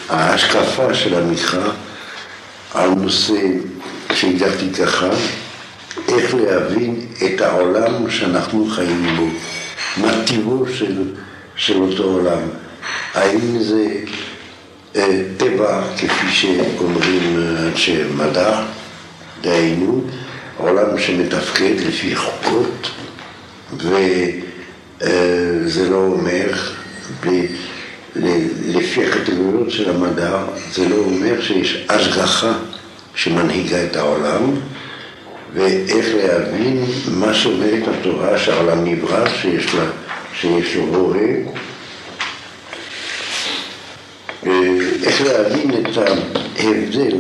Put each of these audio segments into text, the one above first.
ההשקפה של המקרא על נושא שהגדרתי ככה, איך להבין את העולם שאנחנו חיים בו, מה טיבו של אותו עולם. האם זה טבע, כפי שאומרים אנשי מדע, דהיינו, עולם שמתפקד לפי חוקות, וזה לא אומר, לפי הקטגוריות של המדע, זה לא אומר שיש השגחה שמנהיגה את העולם, ואיך להבין מה שאומרת התורה שהעולם נברא, שיש לו בורא, איך להבין את ההבדל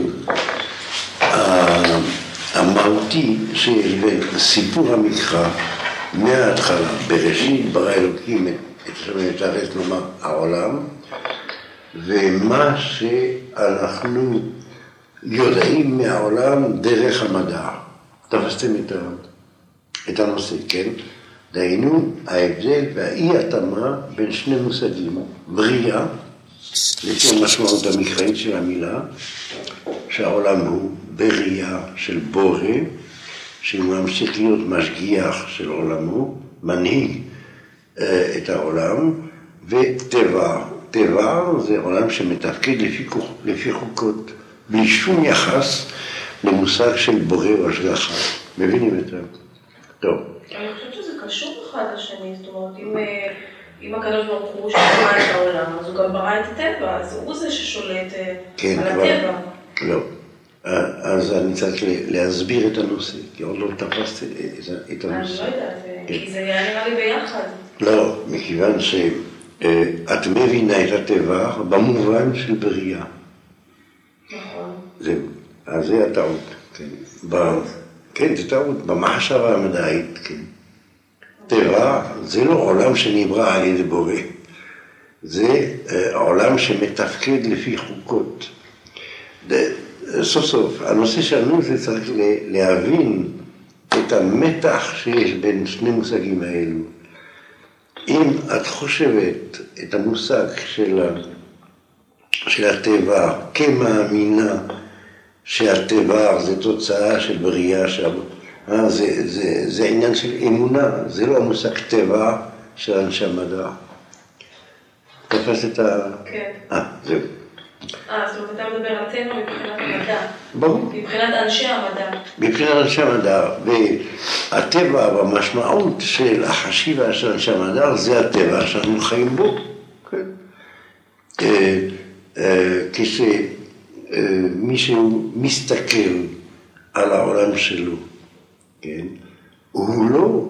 המהותי שיש בין סיפור המקרא מההתחלה, בראשית ברא אלוקים את הארץ, כלומר העולם, ומה שאנחנו יודעים מהעולם דרך המדע. תפסתם את הנושא, כן? דהיינו, ההבדל והאי התאמה בין שני מושגים, בריאה, לפי המשמעות המקראית של המילה, שהעולם הוא בריאה של בורא, שהוא ממשיך להיות משגיח של עולמו, מנהיג את העולם, וטבע. טבע זה עולם שמתפקד לפי חוקות, בלי שום יחס למושג של בורא או השגחה. מבינים את זה? טוב. אני חושבת שזה קשור אחד לשני, זאת אומרת, אם הקדוש ברוך הוא שברא את העולם, אז הוא גם ברא את הטבע, אז הוא זה ששולט על הטבע. לא. אז אני צריך להסביר את הנושא, כי עוד לא תפסת את הנושא. אני לא יודעת, כי זה היה נראה לי ביחד. לא, מכיוון שאת מבינה את הטבע במובן של בריאה. נכון. זהו, אז זה הטעות. כן, זה טעות, במחשבה המדעית, כן. טבע זה לא עולם שנברא על ידי בורא, זה עולם שמתפקד לפי חוקות. סוף סוף, הנושא שלנו זה צריך להבין את המתח שיש בין שני מושגים האלו. אם את חושבת את המושג של הטבע כמאמינה שהטבע זה תוצאה של בריאה, זה עניין של אמונה, זה לא המושג טבע של אנשי המדע. תפס את כן. זהו. זאת אומרת, אתה מדבר על טבע מבחינת המדע. ברור. מבחינת אנשי המדע. מבחינת אנשי המדע, והטבע במשמעות של החשיבה של אנשי המדע, זה הטבע שאנחנו חיים בו. כשמישהו מסתכל על העולם שלו, כן? הוא לא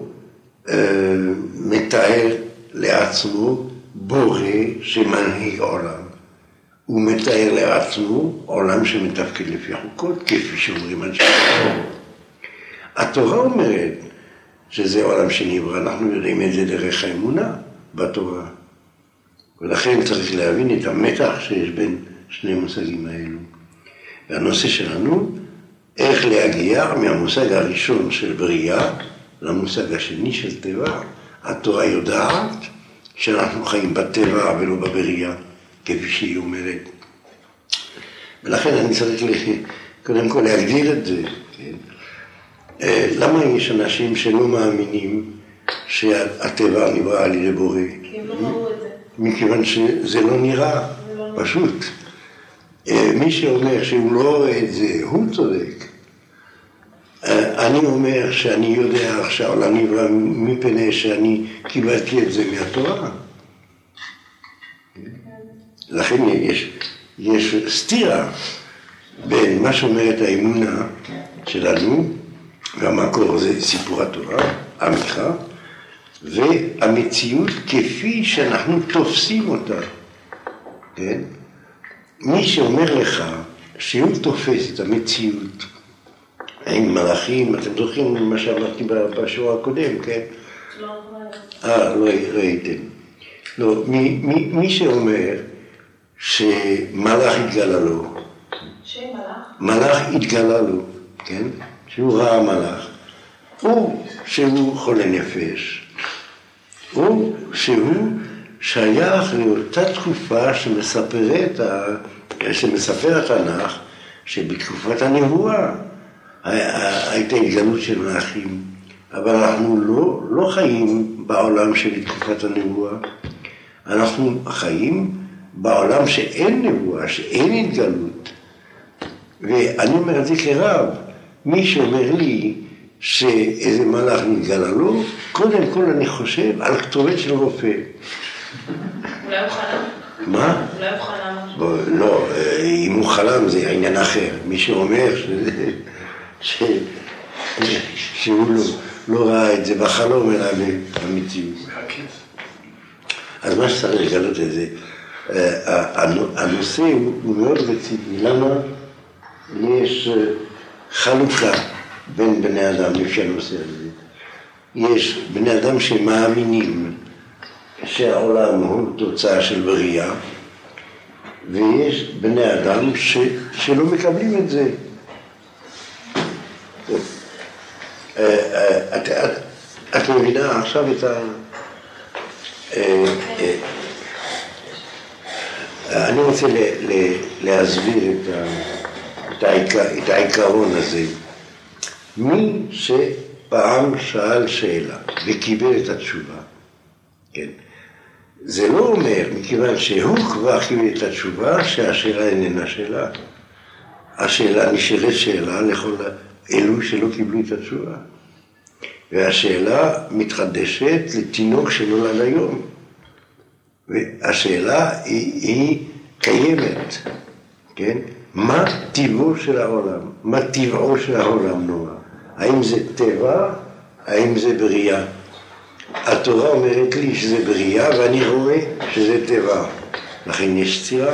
מתאר לעצמו בורא שמנהיג עולם. הוא מתאר לעצמו עולם שמתפקד לפי חוקות, כפי שאומרים אנשי התורה. התורה אומרת שזה עולם שנברא, אנחנו יודעים את זה דרך האמונה בתורה. ולכן צריך להבין את המתח שיש בין שני המושגים האלו. והנושא שלנו, איך להגיע מהמושג הראשון של בריאה למושג השני של טבע. התורה יודעת שאנחנו חיים בטבע ולא בבריאה, כפי שהיא אומרת. ולכן אני צריך קודם כל להגדיר את זה. כן? למה יש אנשים שלא מאמינים שהטבע נברא על ידי בורא? כי הם לא ראו את זה. מכיוון שזה לא נראה, פשוט. מי שאומר שהוא לא רואה את זה, הוא צודק. אני אומר שאני יודע שהעולם נברא מפני שאני קיבלתי את זה מהתורה. לכן יש סתירה בין מה שאומרת האמונה שלנו, והמקור זה סיפור התורה, המקרא, והמציאות כפי שאנחנו תופסים אותה. כן? מי שאומר לך שהוא תופס את המציאות, עם מלאכים, אתם זוכרים מה שאמרתי בשיעור הקודם, כן? לא ראיתם. לא, מי שאומר שמלאך התגלה לו, מלאך התגלה לו, כן? שהוא ראה מלאך, או שהוא חולה נפש, או שהוא שייך לאותה תקופה שמספרת שמספר התנ"ך שבתקופת הנבואה הייתה התגלות של מלאכים, אבל אנחנו לא חיים בעולם של תקופת הנבואה, אנחנו חיים בעולם שאין נבואה, שאין התגלות. ואני אומר את זה כרב, מי שאומר לי שאיזה מלאך נתגלה לו, קודם כל אני חושב על כתובת של רופא. אולי הוא חלם? מה? אולי הוא חלם? לא, אם הוא חלם זה עניין אחר. מי שאומר שהוא לא ראה את זה בחלום אלא במציאות. אז מה שצריך לגלות את זה, הנושא הוא מאוד רציני. למה יש חלוקה בין בני אדם לפי הנושא הזה? יש בני אדם שמאמינים שהעולם הוא תוצאה של בריאה, ויש בני אדם שלא מקבלים את זה. את מבינה עכשיו את אני רוצה להסביר את העיקרון הזה. מי שפעם שאל שאלה וקיבל את התשובה, כן, זה לא אומר, מכיוון שהוא כבר קיבל את התשובה, שהשאלה איננה שאלה. השאלה נשארת שאלה לכל אלו שלא קיבלו את התשובה. והשאלה מתחדשת לתינוק שנולד היום. והשאלה היא קיימת, כן? מה טבעו של העולם? מה טבעו של העולם נורא? האם זה טבע? האם זה בריאה? התורה אומרת לי שזה בריאה, ואני רואה שזה טבע. לכן יש סתירה.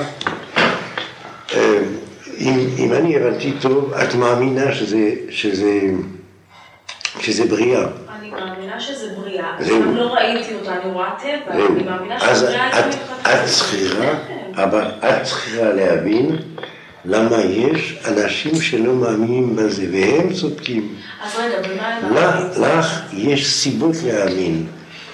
אם אני הבנתי טוב, את מאמינה שזה בריאה. אני מאמינה שזה בריאה, אבל לא ראיתי אותה, אני רואה טבע, אני מאמינה שבריאה אז את צריכה להבין למה יש אנשים שלא מאמינים בזה, והם צודקים. אז רגע, במה הם לך יש סיבות להאמין.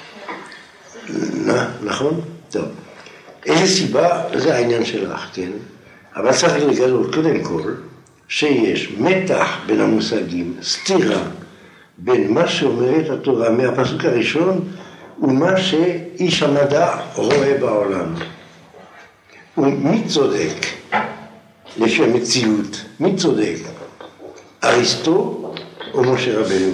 נכון? טוב. איזה סיבה? זה העניין שלך, כן? אבל צריך לגלות קודם כל שיש מתח בין המושגים, סתירה בין מה שאומרת התורה מהפסוק הראשון ומה שאיש המדע רואה בעולם. ומי צודק לפי המציאות? מי צודק? אריסטו או משה רבנו?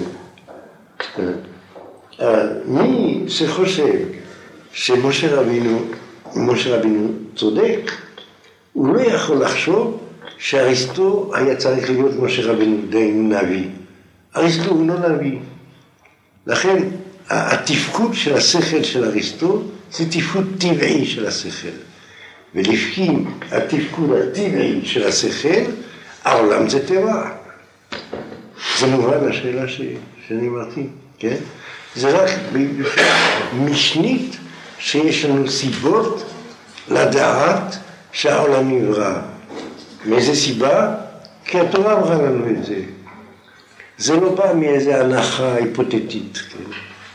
מי שחושב שמשה רבנו צודק, הוא לא יכול לחשוב שאריסטו היה צריך להיות משה רבנו דהיינו נביא. אריסטו הוא לא נביא. לכן התפקוד של השכל של אריסטו זה תפקוד טבעי של השכל. ולפי התפקוד הטבעי של השכל, העולם זה טבע. זה מובן לשאלה שאני אמרתי, כן? זה רק משנית שיש לנו סיבות לדעת שהעולם נברא. מאיזה סיבה? כי התורה אמרה לנו את זה. זה לא בא מאיזה הנחה היפותטית. כן?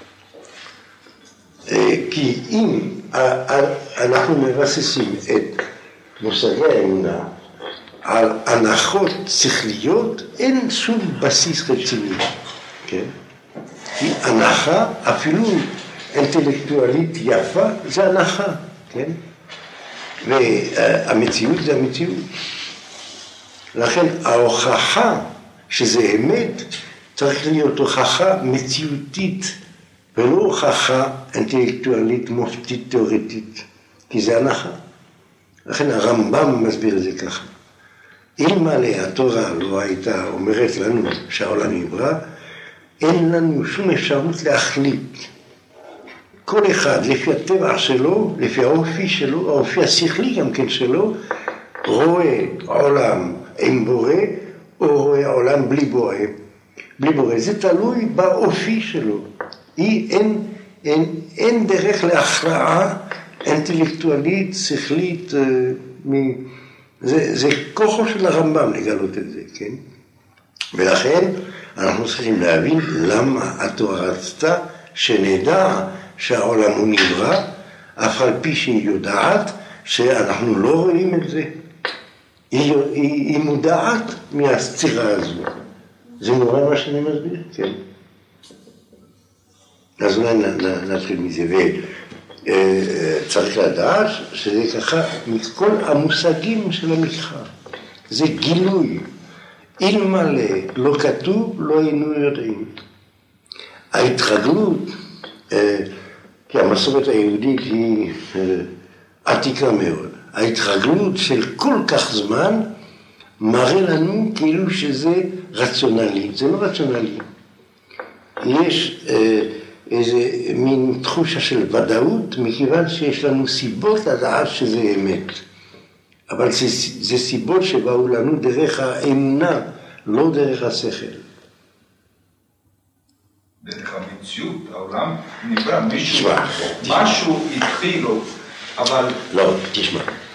כי אם אנחנו מבססים את מושגי האמונה על הנחות שכליות, אין שום בסיס רציני. כן? כי הנחה, אפילו אינטלקטואלית יפה, זה הנחה. כן? והמציאות זה המציאות. לכן ההוכחה שזה אמת צריך להיות הוכחה מציאותית ולא הוכחה אינטלקטואלית מופתית תיאורטית, כי זה הנחה. לכן הרמב"ם מסביר את זה ככה. אלמלא התורה לא הייתה אומרת לנו שהעולם נברא, אין לנו שום אפשרות להחליט. כל אחד לפי הטבע שלו, לפי האופי שלו, האופי השכלי גם כן שלו, רואה עולם עם בורא או רואה עולם בלי בורא. בלי בורא. זה תלוי באופי שלו. אין דרך להכרעה אינטלקטואלית, שכלית, זה כוחו של הרמב"ם לגלות את זה, כן? ולכן אנחנו צריכים להבין למה התורה רצתה שנדע שהעולם הוא נברא, אף על פי שהיא יודעת שאנחנו לא רואים את זה. היא מודעת מהסתירה הזו. זה נורא מה שאני מסביר, כן. אז אולי נתחיל מזה, וצריך לדעת שזה ככה מכל המושגים של המקרא. זה גילוי. אלמלא לא כתוב, לא היינו יודעים. ההתרגלות, כי המסורת היהודית היא עתיקה מאוד. ההתרגלות של כל כך זמן מראה לנו כאילו שזה רציונלי. זה לא רציונלי. יש איזה מין תחושה של ודאות, מכיוון שיש לנו סיבות לדעת שזה אמת. אבל זה סיבות שבאו לנו דרך האמונה, לא דרך השכל. דרך המציאות, העולם נברא, משהו התחיל לו, אבל... לא, תשמע.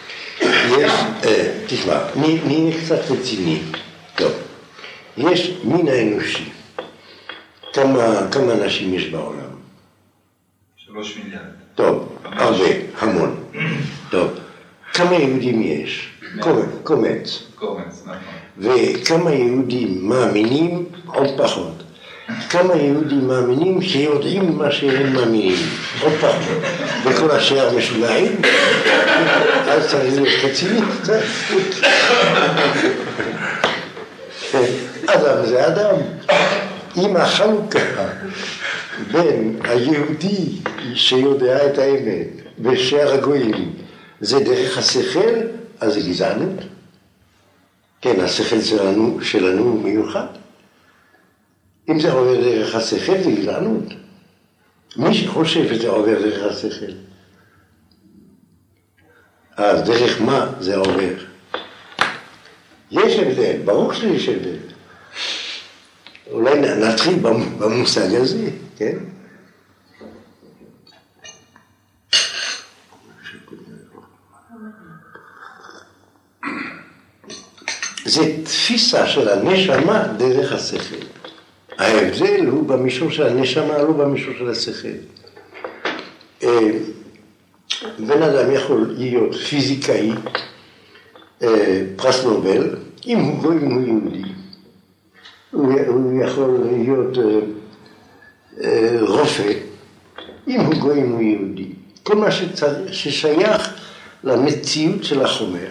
תשמע, נהיה קצת רציני. טוב, יש מין האנושי. כמה אנשים יש בעולם? 3 מיליארד. טוב, הרבה, המון. טוב, כמה יהודים יש? קומץ. קומץ, נכון. וכמה יהודים מאמינים? עוד פחות. כמה יהודים מאמינים שיודעים מה שהם מאמינים? עוד פחות. וכל השאר משוגעים? אז צריך להיות רציני. אדם זה אדם. אם החלוקה בין היהודי שיודע את האמת ושאר הגויים זה דרך השכל, אז זה גזענות. כן, השכל שלנו מיוחד. אם זה עובר דרך השכל זה גזענות. מי שחושב שזה עובר דרך השכל, אז דרך מה זה עובר? יש הבדל, ברור שיש הבדל. אולי נתחיל במושג הזה, כן? זה תפיסה של הנשמה דרך השכל. ההבדל הוא במישור של הנשמה, לא במישור של השכל. בן אדם יכול להיות פיזיקאי, פרס נובל, אם הוא יהודי. הוא יכול להיות רופא, אם הוא גוי, אם הוא יהודי. כל מה ששייך למציאות של החומר.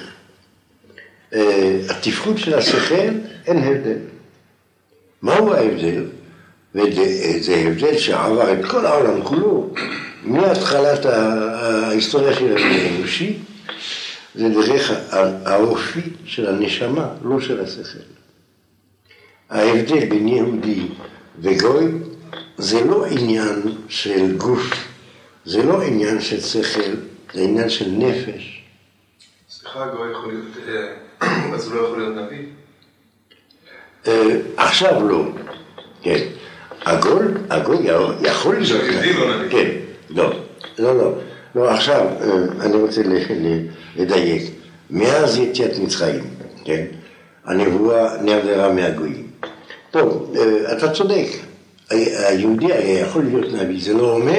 התפקוד של השכל, אין הבדל. מהו ההבדל? וזה הבדל שעבר את כל העולם כולו, מהתחלת ההיסטוריה של האנושי, זה דרך האופי של הנשמה, לא של השכל. ההבדל בין יהודי וגוי זה לא עניין של גוף, זה לא עניין של שכל, זה עניין של נפש. סליחה, גוי יכול להיות, אז הוא לא יכול להיות נביא? עכשיו לא, כן. הגוי יכול להיות נביא. כן, לא, עכשיו אני רוצה לדייק. מאז יציאת מצרים, כן, הנבואה נעדרה מהגויים. טוב, אתה צודק, היהודי היה יכול להיות נביא, זה לא אומר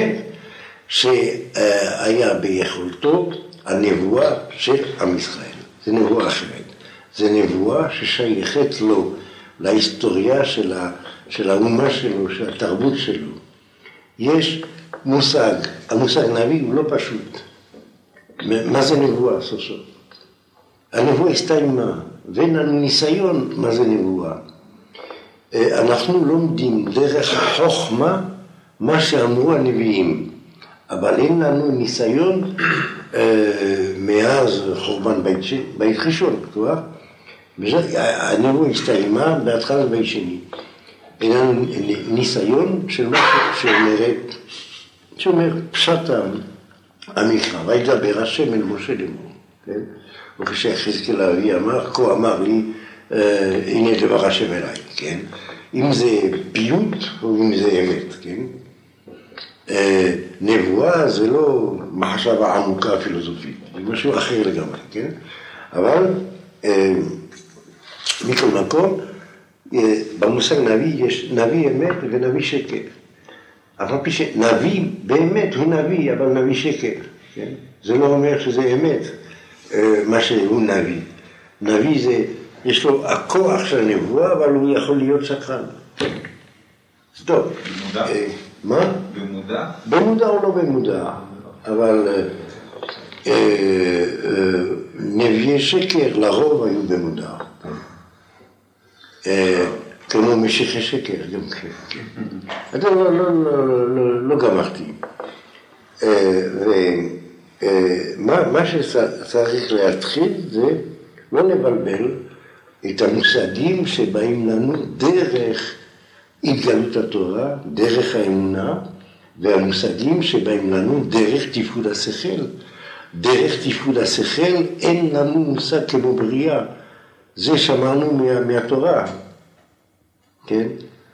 שהיה ביכולתו הנבואה של עם ישראל. זה נבואה אחרת. זה נבואה ששייכת לו, להיסטוריה של האומה שלו, של התרבות שלו. יש מושג, המושג נביא הוא לא פשוט. מה זה נבואה סוף סוף? הנבואה הסתיימה, ואין לנו ניסיון מה זה נבואה. אנחנו לומדים דרך החוכמה מה שאמרו הנביאים, אבל אין לנו ניסיון מאז חורבן בית ראשון, כבר. הנבואה הסתיימה בהתחלת בית שני. אין לנו ניסיון של מה שאומר פשטם המקרא, וידבר השם אל משה לאמור, כן? וכשיחזקאל הנביא אמר, כה אמר לי, הנה דבר השם אליי, כן? אם זה פיוט או אם זה אמת, כן? נבואה זה לא מחשבה עמוקה פילוסופית, זה משהו אחר לגמרי, כן? אבל מכל מקום, במושג נביא יש נביא אמת ונביא שקר. אבל נביא באמת הוא נביא, אבל נביא שקר, כן? זה לא אומר שזה אמת, מה שהוא נביא. נביא זה, יש לו הכוח של הנבואה, אבל הוא יכול להיות שקרן. טוב. במודע? מה? במודע? במודע או לא במודע, אבל נביאי שקר לרוב היו במודע. כמו משיחי שקר, גם כן. אתה לא גמרתי. ומה שצריך להתחיל זה לא לבלבל את המושגים שבאים לנו דרך התגלות התורה, דרך האמונה, והמושגים שבאים לנו דרך תפקוד השכל. דרך תפקוד השכל אין לנו מושג כמו בריאה. זה שמענו מהתורה. כן?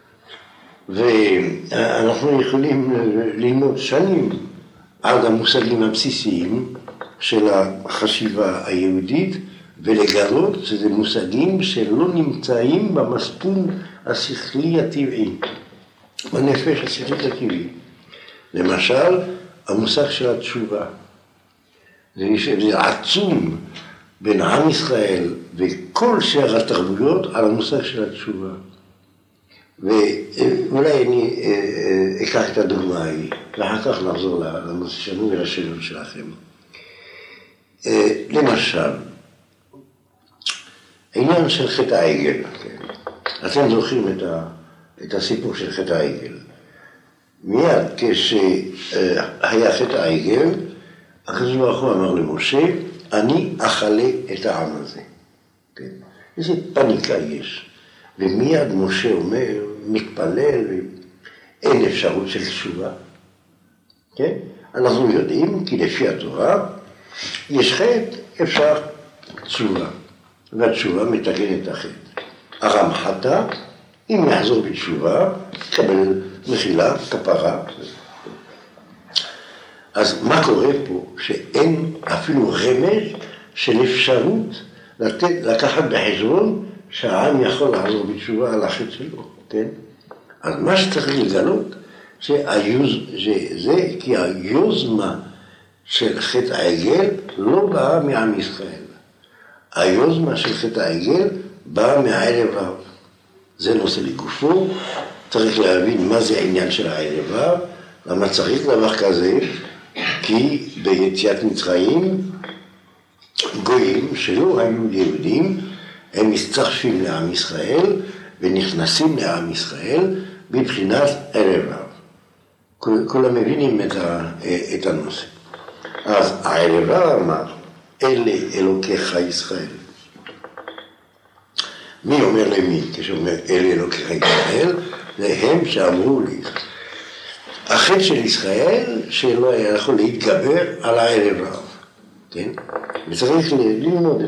ואנחנו יכולים ללמוד שנים עד המושגים הבסיסיים של החשיבה היהודית, ולגלות שזה מושגים שלא נמצאים במצפון השכלי הטבעי, בנפש השכלית הטבעי. למשל, המושג של התשובה. זה עצום בין עם ישראל וכל שאר התרבויות על המושג של התשובה. ואולי אני אקח את הדוגמה ההיא, ואחר כך נחזור לנושא שלנו ולשאלות שלכם. למשל, העניין של חטא העגל. אתם זוכרים את הסיפור של חטא העגל. מיד כשהיה חטא העגל, הקדוש ברוך הוא אמר למשה, אני אחלה את העם הזה. כן? איזה פניקה יש. ומיד משה אומר, מתפלל, אין אפשרות של תשובה. כן? אנחנו יודעים, כי לפי התורה, יש חטא, אפשר תשובה. והתשובה מתקנת את החטא. ארם חטא, אם יחזור בתשובה, קבל מחילה, כפרה. אז מה קורה פה? שאין אפילו רמז של אפשרות לקחת בחשבון שהעם יכול לחזור בתשובה על החטא שלו, כן? אז מה שצריך לגלות זה כי היוזמה של חטא העגל לא באה מעם ישראל. היוזמה של חטא העגל באה מהערב רב. זה נושא לגופו, צריך להבין מה זה העניין של הערב רב, למה צריך דבר כזה, כי ביציאת מצרים גויים שלא היו יהודים, הם מצטרפים לעם ישראל ונכנסים לעם ישראל בבחינת ערב רב. כולם מבינים את הנושא. אז הערב רב אמר, אלה אלוקיך ישראל. מי אומר למי? כשאומר אלה אלוקיך ישראל, זה הם שאמרו לי. החטא של ישראל שלא היה יכול להתגבר על הערב רב. כן? וצריך ללמוד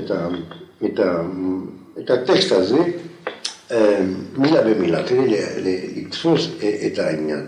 את הטקסט הזה מילה במילה, כדי לתפוס את העניין.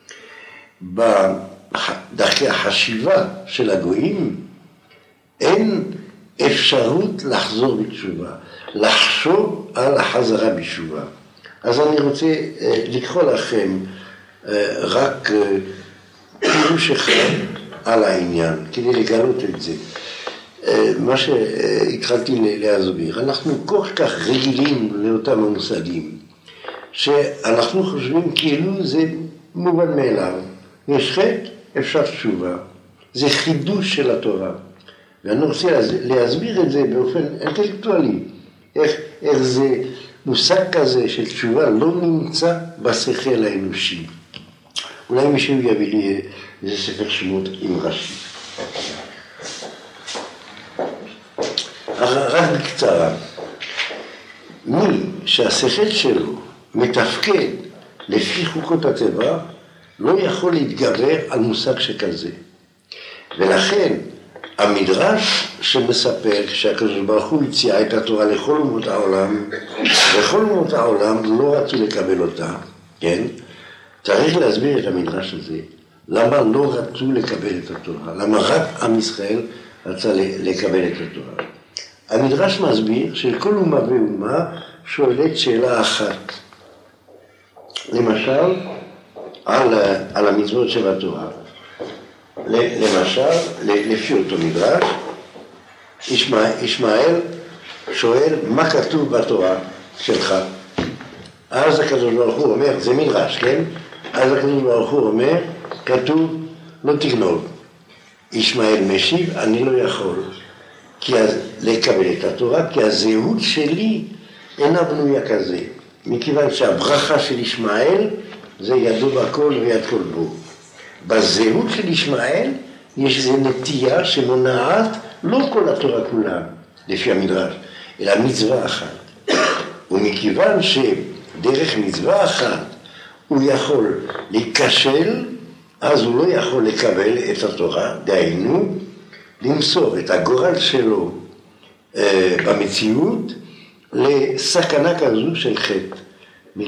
בדרכי החשיבה של הגויים אין אפשרות לחזור בתשובה, לחשוב על החזרה בתשובה. אז אני רוצה לקרוא לכם רק פירוש אחד על העניין, כדי לגלות את זה. מה שהתחלתי להסביר, אנחנו כל כך רגילים לאותם המושגים, שאנחנו חושבים כאילו זה מובן מאליו. יש חטא, אפשר תשובה. זה חידוש של התורה. ואני רוצה להסביר את זה באופן אינטלקטואלי. איך זה מושג כזה של תשובה לא נמצא בשכל האנושי. אולי מישהו יביא לי איזה ספר שמות עם רש"י. רק בקצרה. מי שהשכל שלו מתפקד לפי חוקות הטבע, לא יכול להתגבר על מושג שכזה. ולכן המדרש שמספר שהקדוש ברוך הוא הציע את התורה לכל אומות העולם, וכל אומות העולם לא רצו לקבל אותה, כן? צריך להסביר את המדרש הזה. למה לא רצו לקבל את התורה? למה רק עם ישראל רצה לקבל את התורה? המדרש מסביר שכל אומה ואומה שואלת שאלה אחת. למשל, על המצוות של התורה. למשל, לפי אותו מדרש, ישמעאל שואל, מה כתוב בתורה שלך? אז הקדוש ברוך הוא אומר, זה מדרש, כן? אז הקדוש ברוך הוא אומר, כתוב, לא תגנוב. ישמעאל משיב, אני לא יכול לקבל את התורה, כי הזהות שלי אינה בנויה כזה. מכיוון שהברכה של ישמעאל זה ידו בכל ויד כל בו. בזהות של ישמעאל יש איזו נטייה שמונעת לא כל התורה כולה, לפי המדרש, אלא מצווה אחת. ומכיוון שדרך מצווה אחת הוא יכול להיכשל, אז הוא לא יכול לקבל את התורה, דהיינו, למסור את הגורל שלו במציאות לסכנה כזו של חטא.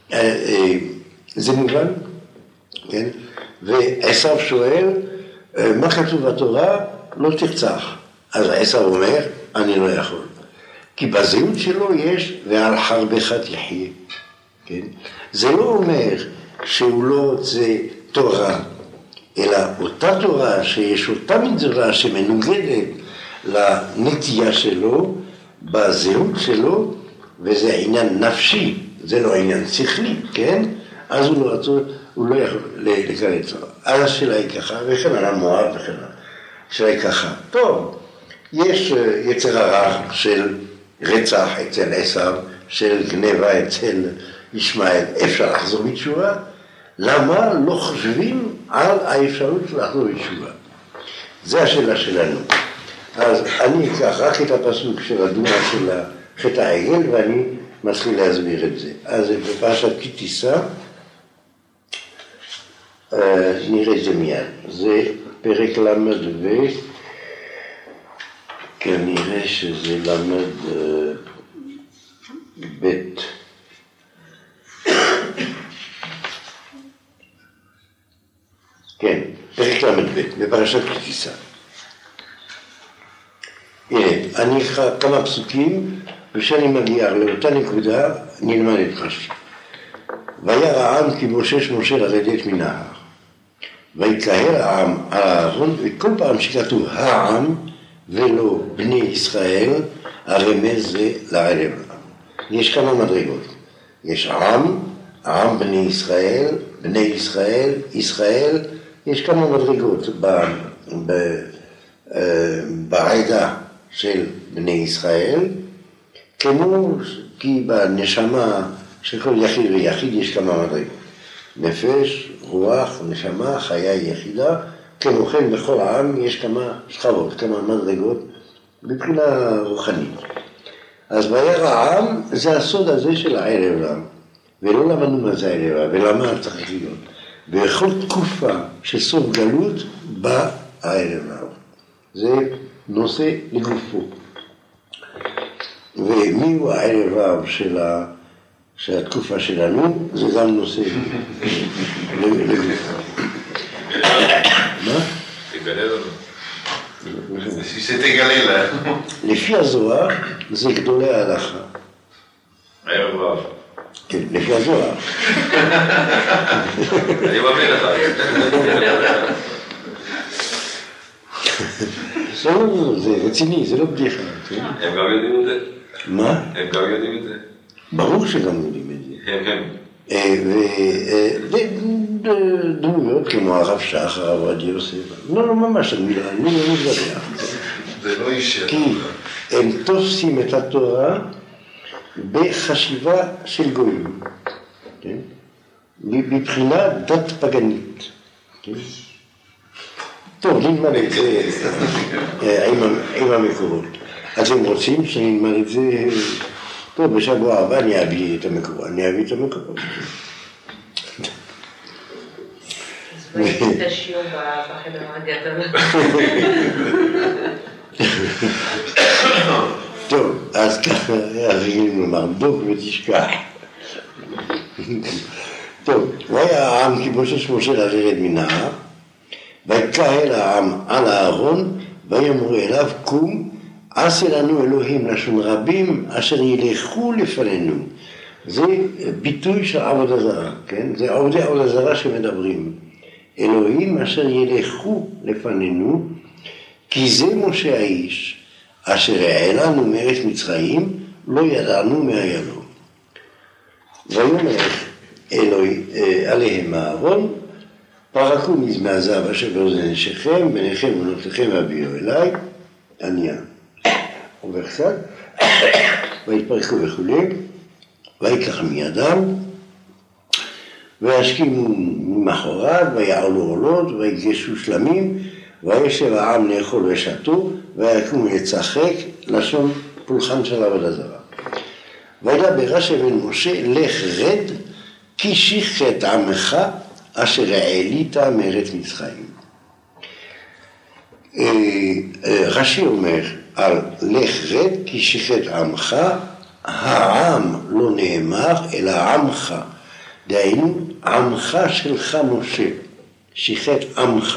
זה מובן? כן? ועשיו שואל, מה כתוב בתורה? לא תרצח. אז עשיו אומר, אני לא יכול. כי בזהות שלו יש, ועל חרבך תחיה. כן? זה לא אומר שהוא לא רוצה תורה, אלא אותה תורה שיש אותה מצווה שמנוגדת לנטייה שלו, בזהות שלו, וזה עניין נפשי, זה לא עניין שכלי, כן? אז הוא לא יכול לקראת תורה. אז השאלה היא ככה, וכן על המואב וכן על. השאלה היא ככה, טוב, יש יצר הרע של רצח אצל עשיו, של גנבה אצל ישמעאל, אפשר לחזור בתשובה? למה לא חושבים על האפשרות לחזור בתשובה? זה השאלה שלנו. אז אני אקח רק את הפסוק של הדוגמה של חטא העגל, ואני מתחיל להסביר את זה. אז בפרשת כי תישא, נראה את זה מיד. זה פרק למד ו... כנראה שזה למד בית. כן, פרק למד בית, בפרשת כי תישא. הנה, אני אקרא כמה פסוקים, ושאני מגיע לאותה נקודה, נלמד את רש"י. וירא העם כי בושש משה לרדת מן ההר. ויקהל העם על הארון, וכל פעם שכתוב העם ולא בני ישראל, הרמז זה לערב. יש כמה מדרגות. יש עם בני ישראל, ישראל, יש כמה מדרגות בעדה של בני ישראל, כמו כי בנשמה של כל יחיד ויחיד יש כמה מדרגות. נפש, רוח, נשמה, חיה יחידה, כמו כן בכל העם יש כמה שכבות, כמה מדרגות מבחינה רוחנית. אז וירא העם זה הסוד הזה של הערב רב, ולא למדנו מה זה הערב רב, ולמה צריך להיות. בכל תקופה של סוף גלות בא הערב רב. זה נושא לגופו. ומי הוא הערב רב של התקופה שלנו? זה גם נושא לגופו. מה? תגלה לנו. שתגלה לה. לפי הזוהר זה גדולי ההלכה. ערב רב. כן, לפי הזוהר. אני מאמין לך. לא, זה רציני, זה לא בדיחה. הם גם יודעים את זה? מה? הם גם יודעים את זה? ברור שגם יודעים את זה. הם. דמויות כמו הרב שח, הרב עובדיה יוסף. לא, ממש, אני לא מדבר. זה לא איש. כי הם תופסים את התורה בחשיבה של גויים. כן? מבחינה דת פגנית. כן? טוב, נלמד את זה עם המקורות. אז הם רוצים שנלמד את זה, טוב, בשבוע הבא אני אביא את המקורות. אז את השיעור בחדר הגדול. טוב, אז ככה רגילים לומר, דוק ותשכח. טוב, והיה העם כי בושש משה לרדת מן ההר, ויקהל העם על הארון, ויאמרו אליו, קום, עשה לנו אלוהים לשון רבים, אשר ילכו לפנינו. זה ביטוי של עבודה זרה, כן? זה עבודה זרה שמדברים. אלוהים אשר ילכו לפנינו, כי זה משה האיש, אשר העלנו מארץ מצרים, לא ידענו מהיהלום. ויאמר אלוהי עליהם אהרון, פרקו מזמי הזהב אשר באוזן נשיכם, בניכם ובנותיכם והביאו אליי, עניין. עובר קצת, ויתפרקו וכולי, ויקח מידם, וישכימו ממחרת, ויעלו עולות, ויגשו שלמים, וישב העם לאכול ושתו, ויקום לצחק, לשון פולחן של עבודה זרה. וידבר השם אל משה, לך רד, כי שיחת עמך, אשר העלית מארץ מצרים. רש"י אומר על לך רד, כי שיחת עמך, העם לא נאמר, אלא עמך. דהיינו, עמך שלך משה, שיחת עמך.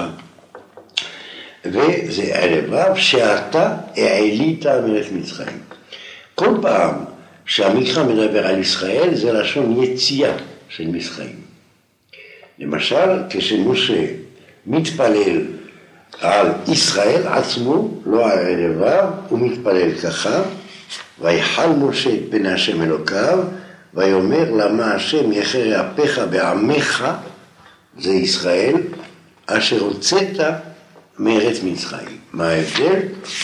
וזה ערב רב שאתה העלית מארץ מצרים. כל פעם שהמקרא מדבר על ישראל זה לשון יציאה של מצרים. למשל, כשמשה מתפלל על ישראל עצמו, לא על ערב רב, הוא מתפלל ככה, ויחל משה את פני השם אלוקיו, ויאמר למה השם יחר אפיך בעמך, זה ישראל, אשר הוצאת מארץ מצרים. מה ההבדל?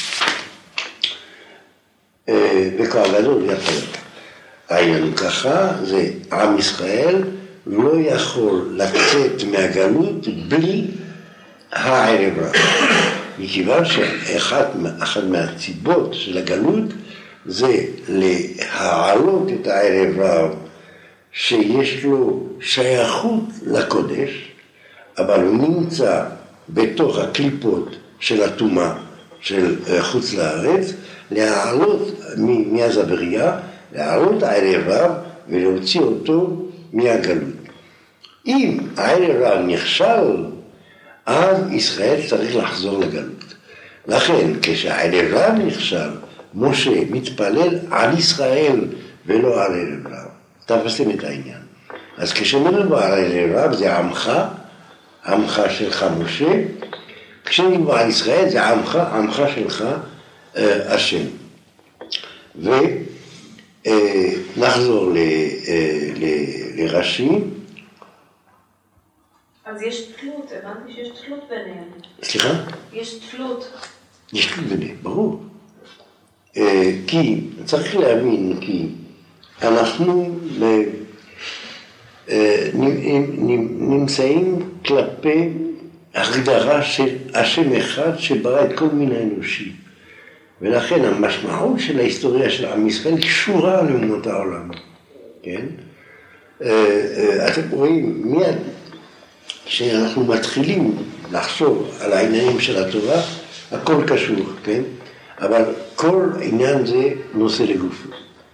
בכוח גדול יפה. העניין ככה, זה עם ישראל לא יכול לצאת מהגלות בלי הערב רב. מכיוון שאחת מהציבות של הגלות זה להעלות את הערב רב שיש לו שייכות לקודש, אבל הוא נמצא בתוך הקליפות של הטומאה של חוץ לארץ, להעלות מאז הבריאה, להעלות הערב רב ולהוציא אותו מהגלות. אם הערב רב נכשל, אז ישראל צריך לחזור לגלות. לכן, כשהערב רב נכשל, משה מתפלל על ישראל ולא על ערב רב. תפסתם את העניין. אז כשמדובר על ערב רב זה עמך, עמך שלך משה, כשמדובר על ישראל זה עמך, עמך שלך השם. ונחזור לרש"י. אז יש תלות, הבנתי שיש תלות ביניהם. סליחה? יש תלות. יש תלות ביניהם, ברור. כי צריך להבין כי אנחנו נמצאים כלפי הגדרה של השם אחד שברא את כל מין האנושי. ולכן המשמעות של ההיסטוריה של עם ישראל קשורה לאומות העולם. כן? אתם רואים מיד שאנחנו מתחילים לחשוב על העניינים של התורה, הכל קשור, כן? אבל כל עניין זה נושא לגופו.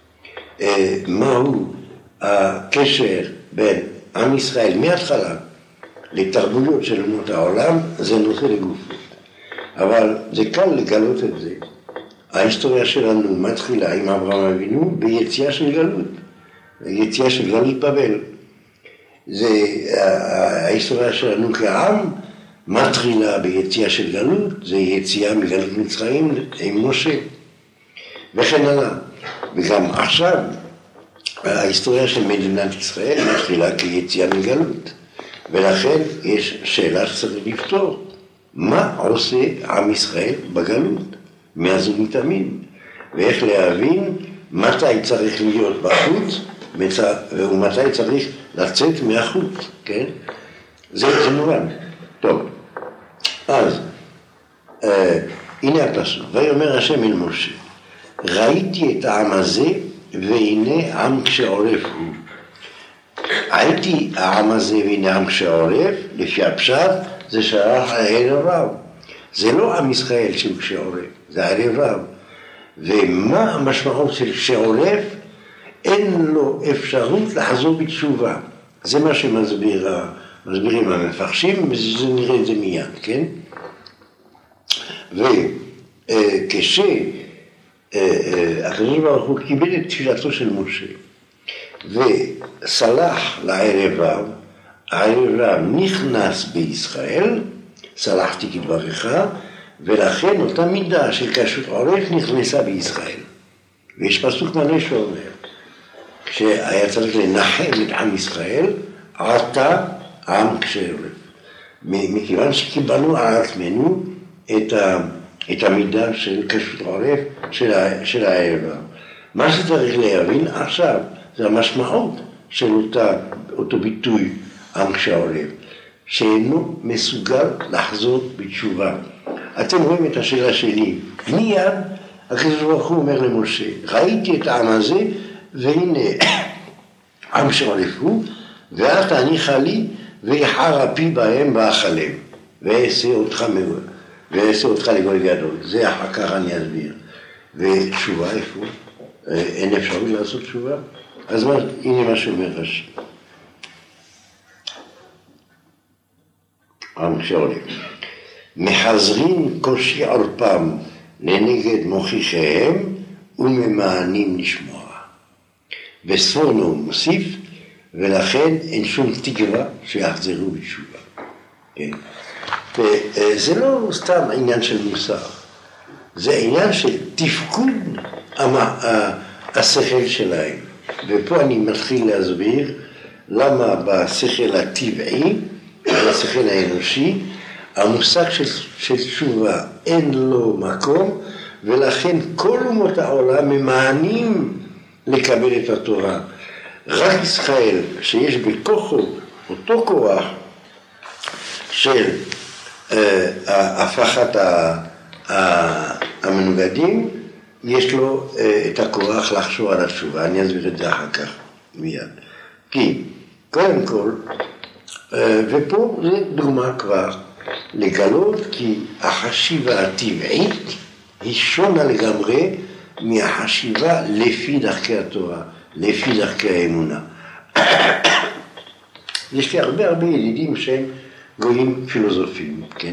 מהו הקשר בין עם ישראל מההתחלה לתרבויות של אומות העולם, זה נושא לגופו. אבל זה קל לגלות את זה. ההיסטוריה שלנו מתחילה עם אברהם אבינו ביציאה של גלות, יציאה של גלות בבל. זה ההיסטוריה שלנו כעם מתחילה ביציאה של גלות, זה יציאה מגלות מצרים עם משה וכן הלאה. וגם עכשיו ההיסטוריה של מדינת ישראל מתחילה כיציאה מגלות, ולכן יש שאלה שצריך לפתור. מה עושה עם ישראל בגלות? מאז ומתמיד, ואיך להבין מתי צריך להיות בחוץ ומתי צריך לצאת מהחוץ, כן? זה מובן. טוב, אז הנה הפסוק, ויאמר השם אל משה, ראיתי את העם הזה והנה עם כשעורף הוא. ראיתי העם הזה והנה עם כשעורף, לפי הפשט זה שלח הערב רב. זה לא עם ישראל שהוא כשעורף, זה הערב רב. ומה המשמעות של כשעורף? אין לו אפשרות לחזור בתשובה. זה מה שמסבירים המפרשים, וזה נראה את זה מיד, כן? וכשהקדוש ברוך הוא קיבל את תפילתו של משה, וסלח לערב רב, הערב רב נכנס בישראל, סלחתי כדבריך, ולכן אותה מידה של כשרות עורף נכנסה בישראל. ויש פסוק מלא שאומר, שהיה צריך לנחם את עם ישראל, עתה עם קשה עורף. מכיוון שקיבלנו על עצמנו את המידה של כשרות עורף של הערב. מה שצריך להבין עכשיו, זה המשמעות של אותו ביטוי עם קשה עורף, שאינו מסוגל לחזור בתשובה. אתם רואים את השאלה שלי, מיד הקדוש ברוך הוא אומר למשה, ראיתי את העם הזה, והנה עם שעורפו, ואל תניחה לי, ויחר אפי בהם ואכלם, ואעשה אותך לגוי גדול. זה אחר כך אני אסביר. ותשובה איפה? אין אפשרות לעשות תשובה? אז הנה מה שאומר רש"י. עם שעורף. מחזרים קושי עורפם לנגד מוכיחיהם וממאנים לשמוע. וספורנו מוסיף, ולכן אין שום תקווה שיחזרו בתשובה. כן? וזה לא סתם עניין של מוסר, זה עניין של תפקוד השכל שלהם. ופה אני מתחיל להסביר למה בשכל הטבעי, בשכל האנושי, המושג של תשובה אין לו מקום, ולכן כל אומות העולם ממאנים לקבל את התורה. רק ישראל שיש בכוחו אותו כוח של הפכת המנוגדים, יש לו את הכוח לחשוב על התשובה. אני אסביר את זה אחר כך מיד. כי קודם כל, ופה זה דוגמה כבר לגלות כי החשיבה הטבעית היא שונה לגמרי מהחשיבה לפי דרכי התורה, לפי דרכי האמונה. יש לי הרבה ידידים שהם גויים פילוסופיים, כן?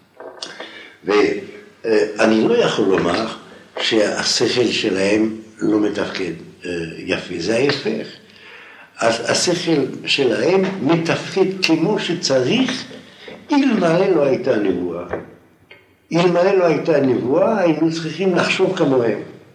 ואני לא יכול לומר שהשכל שלהם לא מתפקד יפה, זה ההפך. השכל שלהם מתפקד כמו שצריך, אלמלא לא הייתה נבואה. אלמלא לא הייתה נבואה, היינו צריכים לחשוב כמוהם.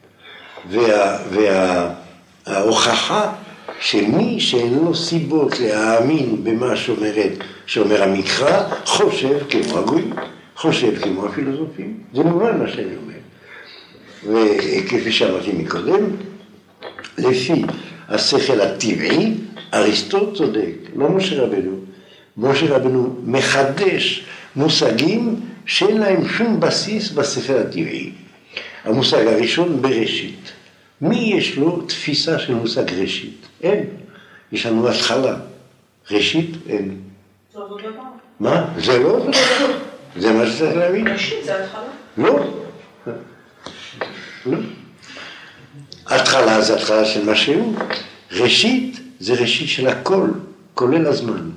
וההוכחה שמי שאין לו סיבות להאמין במה שאומר המקרא, חושב כמו הגויים, חושב כמו הפילוסופים. זה מובן מה שאני אומר. וכפי שאמרתי מקודם, לפי השכל הטבעי, אריסטו צודק, לא משה רבנו. משה רבנו מחדש מושגים שאין להם שום בסיס בשכל הטבעי. המושג הראשון בראשית. מי יש לו תפיסה של מושג ראשית? אין. יש לנו התחלה. ראשית אין. זה אותו דבר. מה? זה לא אותו דבר. זה מה שצריך להבין. ראשית זה התחלה? לא. לא. התחלה זה התחלה של משהו. ראשית זה ראשית של הכל, כולל הזמן.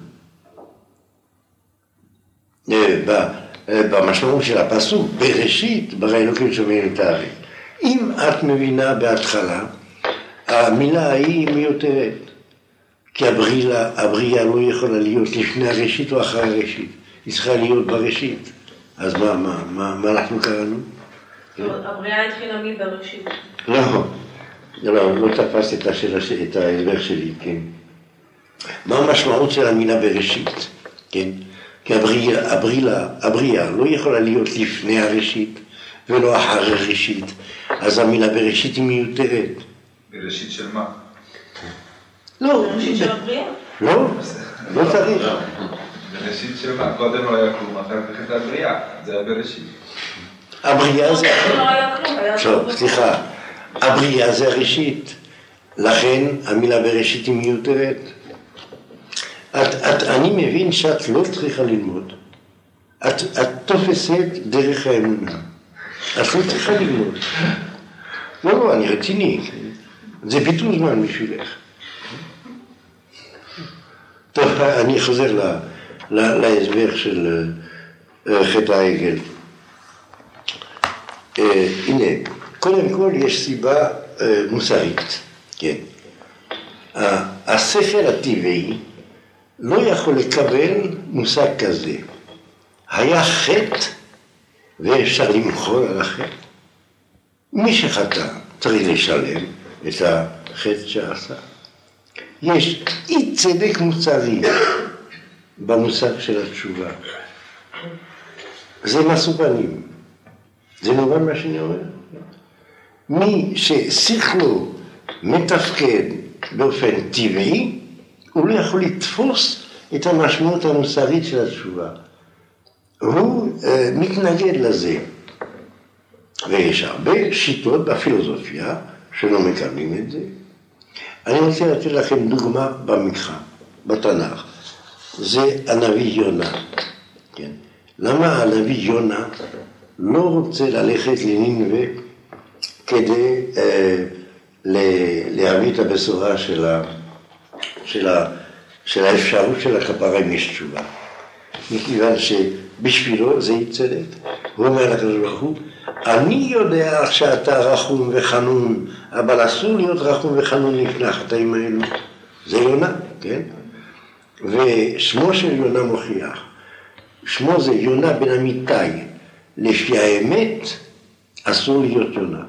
במשמעות של הפסוק, בראשית, ברא אלוקים שמיים את הארץ. אם את מבינה בהתחלה, המילה היא מיותרת. כי הבריאה לא יכולה להיות לפני הראשית או אחרי הראשית. היא צריכה להיות בראשית. אז מה אנחנו קראנו? הבריאה התחילה מי בראשית? לא תפס את ההסבר שלי, כן. מה המשמעות של המילה בראשית? כן. כי הבריאה לא יכולה להיות לפני הראשית ולא אחרי הראשית. אז המילה בראשית היא מיותרת. בראשית של מה? לא. בראשית של הבריאה? לא צריך. בראשית של מה? קודם לא היה כלום, אחר כך את הבריאה. זה היה בראשית. הבריאה זה... לא היה כלום, היה כלום. סליחה. הבריאה זה הראשית. לכן המילה בראשית היא מיותרת. אני מבין שאת לא צריכה ללמוד. את תופסת דרך האמונה. את לא צריכה ללמוד. לא, אני רציני. זה ביטול זמן בשבילך. טוב, אני חוזר להסבר של חטא העגל. הנה, קודם כל יש סיבה מוסרית. כן. השכל הטבעי לא יכול לקבל מושג כזה. היה חטא ואפשר למחול על החטא. מי שחטא צריך לשלם את החטא שעשה. יש אי צדק מוסרי במושג של התשובה. זה משוא פנים. זה מובן מה שאני אומר. מי ששכלו מתפקד באופן טבעי, הוא לא יכול לתפוס את המשמעות המוסרית של התשובה. הוא מתנגד לזה. ויש הרבה שיטות בפילוסופיה שלא מקבלים את זה. אני רוצה לתת לכם דוגמה במקרא, בתנ"ך. זה הנביא יונה. כן? למה הנביא יונה לא רוצה ללכת לנינווה כדי להביא את הבשורה של האפשרות של הכפרה אם יש תשובה? מכיוון שבשבילו זה צדק. הוא אומר לקדוש ברוך הוא, אני יודע שאתה רחום וחנון, אבל אסור להיות רחום וחנון לפני החטאים האלו. זה יונה, כן? ושמו של יונה מוכיח. שמו זה יונה בן אמיתי. לפי האמת, אסור להיות יונה.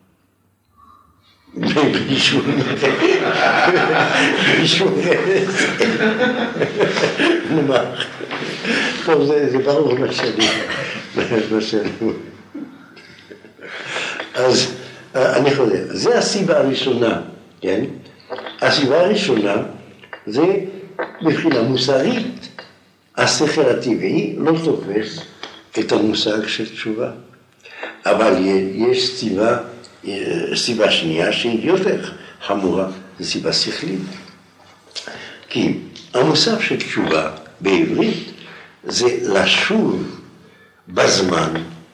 בלי שום נמח. טוב, זה ברור מה שאני. אז אני חוזר, זה הסיבה הראשונה, כן? הסיבה הראשונה זה מבחינה מוסרית, השכל הטבעי לא תופס את המושג של תשובה. אבל יש סיבה שנייה שהיא יותר חמורה, זו סיבה שכלית. כי המושג של תשובה בעברית זה לשוב בזמן,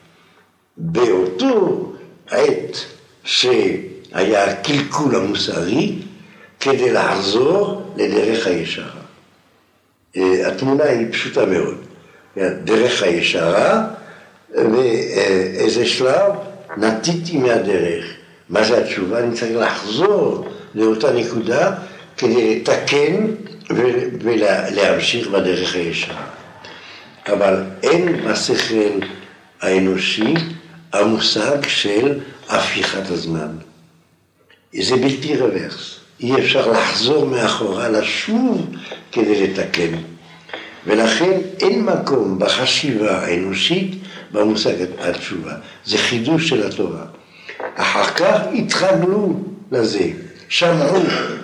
באותו עת שהיה הקלקול המוסרי, כדי לחזור לדרך הישרה. התמונה היא פשוטה מאוד. דרך הישרה, ואיזה שלב נטיתי מהדרך. מה זה התשובה? אני צריך לחזור לאותה נקודה כדי לתקן ולהמשיך בדרך הישרה. אבל אין בשכל האנושי המושג של הפיכת הזמן. זה בלתי רוורס. אי אפשר לחזור מאחורה, לשוב כדי לתקן. ולכן אין מקום בחשיבה האנושית במושג התשובה. זה חידוש של התורה. אחר כך התרגלו לזה, שמעו,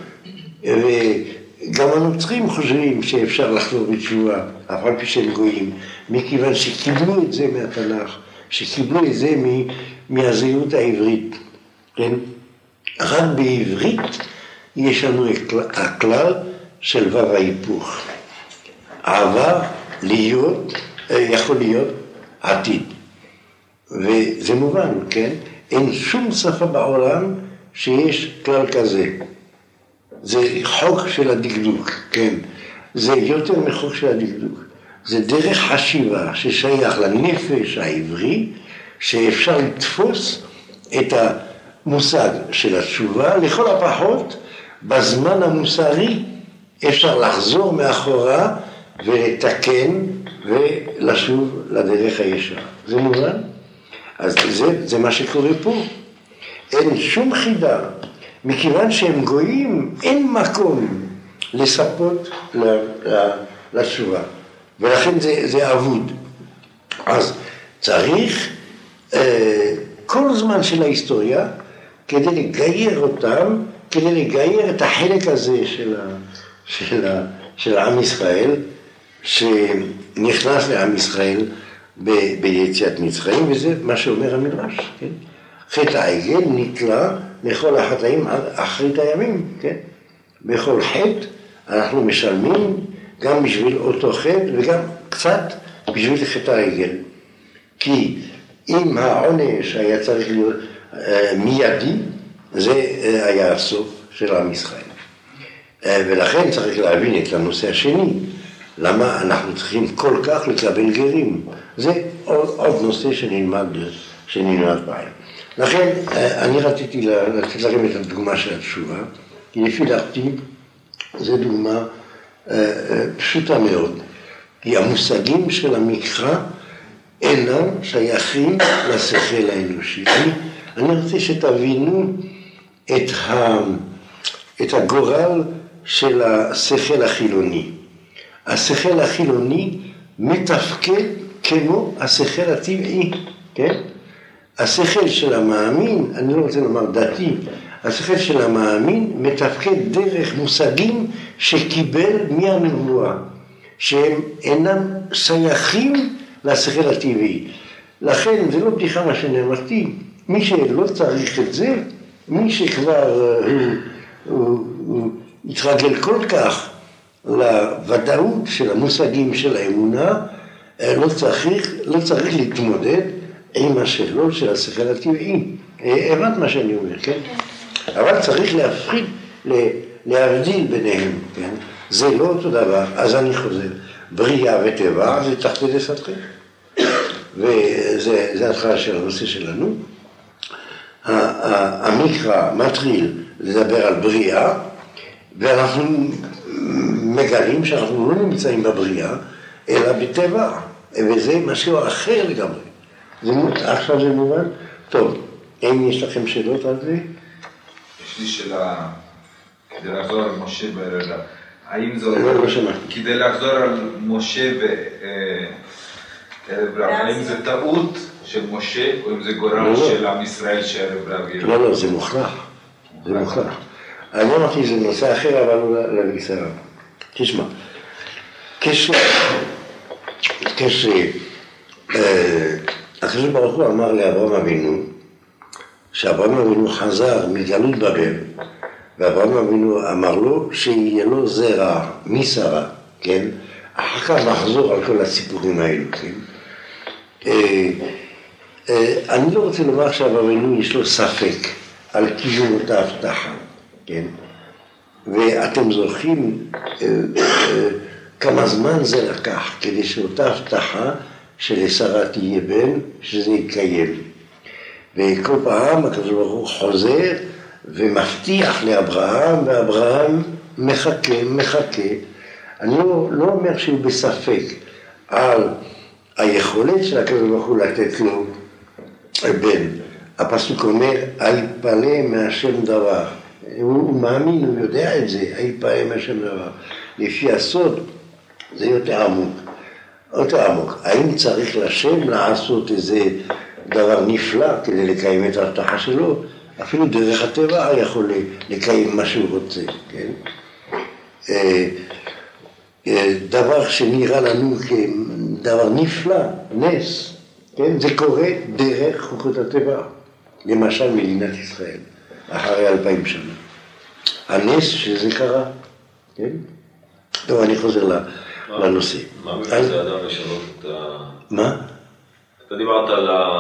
וגם הנוצרים חושבים שאפשר לחזור בתשובה, אף על פי שהם גויים, מכיוון שקיבלו את זה מהתנ"ך, שקיבלו את זה מהזהות העברית. כן? רק בעברית יש לנו הכלל של וו ההיפוך. עבר יכול להיות עתיד. וזה מובן, כן? אין שום שפה בעולם שיש כלל כזה. זה חוק של הדקדוק, כן? זה יותר מחוק של הדקדוק. זה דרך חשיבה ששייך לנפש העברי, שאפשר לתפוס את המושג של התשובה, לכל הפחות בזמן המוסרי אפשר לחזור מאחורה ולתקן ולשוב לדרך הישרה. זה מובן? אז זה מה שקורה פה. אין שום חידה. מכיוון שהם גויים, אין מקום לספות לתשובה. ולכן זה אבוד. אז צריך כל זמן של ההיסטוריה, כדי לגייר אותם, כדי לגייר את החלק הזה של עם ישראל, שנכנס לעם ישראל ביציאת מצרים, וזה מה שאומר המדרש, כן? חטא העגל נתלה לכל החטאים עד אחרית הימים, כן? בכל חטא אנחנו משלמים גם בשביל אותו חטא וגם קצת בשביל חטא העגל. כי אם העונש היה צריך להיות מיידי, זה היה הסוף של עם ישראל. ולכן צריך להבין את הנושא השני, למה אנחנו צריכים כל כך לקבל גרים. זה עוד נושא שנלמד בעיה. לכן אני רציתי לתת לכם את הדוגמה של התשובה, כי לפי דעתי זו דוגמה פשוטה מאוד. כי המושגים של המקרא אינם שייכים לשכל האנושי. אני רוצה שתבינו את הגורל של השכל החילוני. השכל החילוני מתפקד כמו השכל הטבעי, כן? השכל של המאמין, אני לא רוצה לומר דתי, השכל של המאמין מתפקד דרך מושגים שקיבל מהנבואה, שהם אינם שייכים לשכל הטבעי. לכן זה לא בדיחה מה שנאמרתי, מי שלא צריך את זה, מי שכבר הוא התרגל כל כך לוודאות של המושגים של האמונה, לא צריך להתמודד עם השאלות של השכל הטבעי. הבנת מה שאני אומר, כן? אבל צריך להבדיל ביניהם, כן? זה לא אותו דבר. אז אני חוזר, בריאה וטבע זה תחת דסתכם. וזה התחלה של הנושא שלנו. המקרא מתחיל לדבר על בריאה, ואנחנו מגלים שאנחנו לא נמצאים בבריאה, אלא בטבע, וזה משהו אחר לגמרי. עכשיו זה מובן? טוב, האם יש לכם שאלות על זה? יש לי שאלה, כדי לחזור על משה בערב, האם זאת... לא שמעתי. כדי לחזור על משה בערב רב, האם זה טעות של משה, או אם זה גורל של עם ישראל שערב רב יהיה? לא, זה מוכרח. זה מוכרח. אני אמרתי שזה נושא אחר, אבל הוא לבקסר. תשמע, הקדוש ברוך הוא אמר לאברהם אבינו, שאברהם אבינו חזר מגלות בבל, ואברהם אבינו אמר לו שיהיה לו זרע משרה, כן? אחר כך נחזור על כל הסיפורים האלו, כן? אני לא רוצה לומר שאברהם אבינו יש לו ספק על קיום אותה הבטחה, כן? ואתם זוכרים כמה זמן זה לקח כדי שאותה הבטחה שלשרה תהיה בן, שזה יתקיים. וכל פעם הקדוש ברוך הוא חוזר ומבטיח לאברהם, ואברהם מחכה. אני לא אומר שהוא בספק על היכולת של הקדוש ברוך הוא לתת לו בן. הפסוק אומר, היפלא מהשם דבר. הוא מאמין, הוא יודע את זה, היפלא מהשם דבר. לפי הסוד זה יותר עמוק. האם צריך לשם לעשות איזה דבר נפלא כדי לקיים את ההבטחה שלו? אפילו דרך הטבע יכול לקיים מה שהוא רוצה, כן? דבר שנראה לנו כדבר נפלא, נס, כן? זה קורה דרך חוקות הטבע. למשל מדינת ישראל, אחרי 2000 שנה. הנס שזה קרה, כן? טוב, אני חוזר לנושא. מה מביא את האדם לשנות את ה... מה? אתה דיברת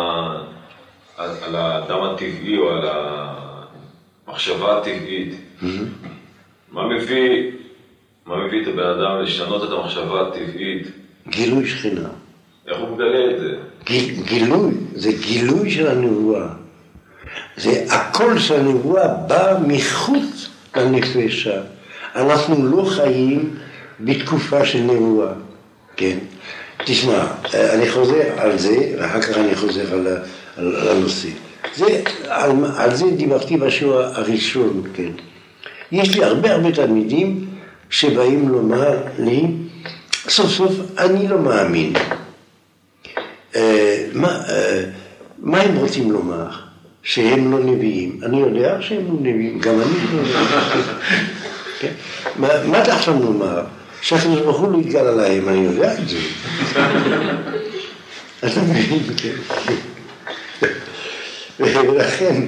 על האדם הטבעי או על המחשבה הטבעית. מה מביא את הבן אדם לשנות את המחשבה הטבעית? גילוי שכינה. איך הוא מגלה את זה? גילוי, זה גילוי של הנבואה. זה הקול של הנבואה בא מחוץ לנפש. אנחנו לא חיים בתקופה של נבואה, כן? תשמע, אני חוזר על זה, ואחר כך אני חוזר על הנושא. על זה דיברתי בשיעור הראשון, כן? יש לי הרבה תלמידים שבאים לומר לי, סוף אני לא מאמין. מה הם רוצים לומר? שהם לא נביאים. אני יודע שהם לא נביאים, גם אני לא נביאים. מה אתה עכשיו לומר? שהקדוש ברוך הוא לא יתגל עליהם, אני יודע את זה. אתה מבין? ולכן,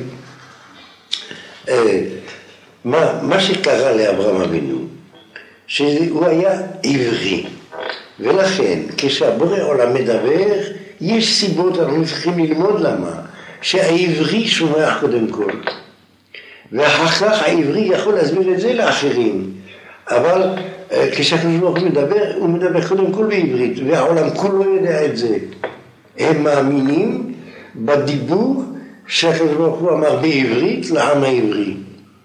מה שקרה לאברהם אבינו, שהוא היה עברי, ולכן כשהבורא עולם מדבר, יש סיבות, אנחנו צריכים ללמוד למה, שהעברי שומע קודם כל, ואחר כך העברי יכול להסביר את זה לאחרים, אבל כשהקדוש ברוך הוא מדבר קודם כל בעברית, והעולם כולו יודע את זה. הם מאמינים בדיבור שהקדוש ברוך הוא אמר בעברית לעם העברי.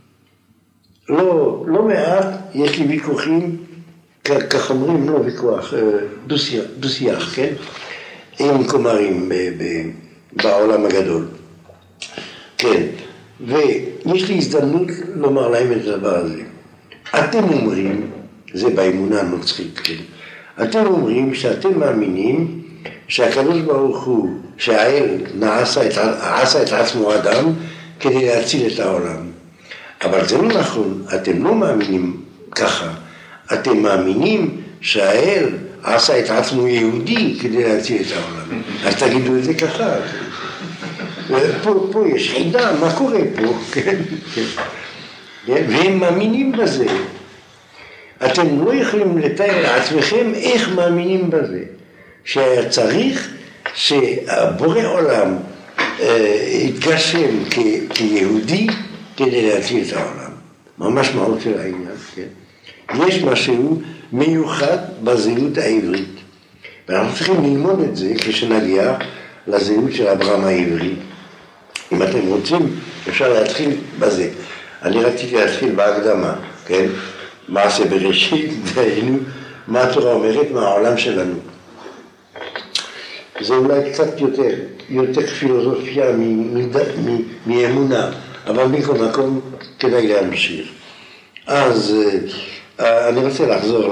לא מעט, יש לי ויכוחים, כך אומרים, לא ויכוח, דו-שיח, כן? עם כומרים בעולם הגדול. כן, ויש לי הזדמנות לומר להם את הדבר הזה. אתם אומרים, זה באמונה הנוצרית, כן, אתם אומרים שאתם מאמינים שהקדוש ברוך הוא, שהאל עשה את עצמו אדם כדי להציל את העולם. אבל זה לא נכון, אתם לא מאמינים ככה. אתם מאמינים שהאל עשה את עצמו יהודי כדי להציל את העולם. אז תגידו את זה ככה. פה יש חידה, מה קורה פה? והם מאמינים בזה. אתם לא יכולים לתאר לעצמכם איך מאמינים בזה. שהיה צריך שהבורא עולם יתגשם כיהודי כדי להציל את העולם. ממש מהות של העניין, כן? יש משהו מיוחד בזהות העברית. ואנחנו צריכים ללמוד את זה כשנגיע לזהות של אברהם העברי. אם אתם רוצים, אפשר להתחיל בזה. אני רציתי להתחיל בהקדמה, כן? מעשה בראשית, דהיינו, מה התורה אומרת מהעולם שלנו. זה אולי קצת יותר פילוסופיה מאמונה, אבל מכל מקום כדאי להמשיך. אז אני רוצה לחזור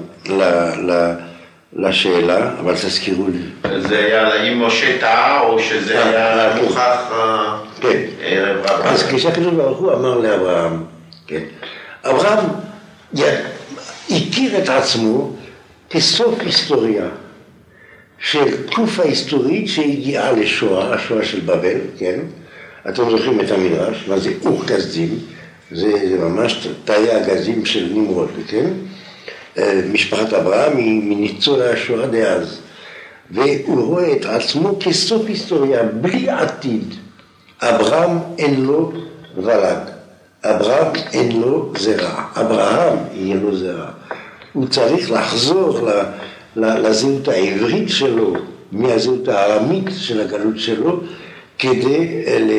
לשאלה, אבל תזכירו לי. זה היה אם משה טעה או שזה היה מוכח? כן. אז כשהקדוש ברוך הוא אמר לאברהם, כן, אברהם הכיר את עצמו כסוף היסטוריה של תקופה היסטורית שהגיעה לשואה, השואה של בבל, כן? אתם זוכרים את המדרש, מה זה אור גזים, זה ממש תאי הגזים של נמרוד, כן? משפחת אברהם היא מניצולי השואה דאז, והוא רואה את עצמו כסוף היסטוריה, בלי עתיד. אברהם אין לו ולד, אברהם אין לו זרע, אברהם יהיה לו זרע. הוא צריך לחזור לזהות העברית שלו, מהזהות הארמית של הגלות שלו, כדי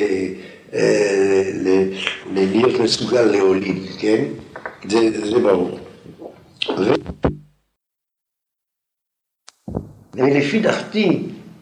להיות מסוגל להוליד, כן? זה ברור. ולפי דעתי,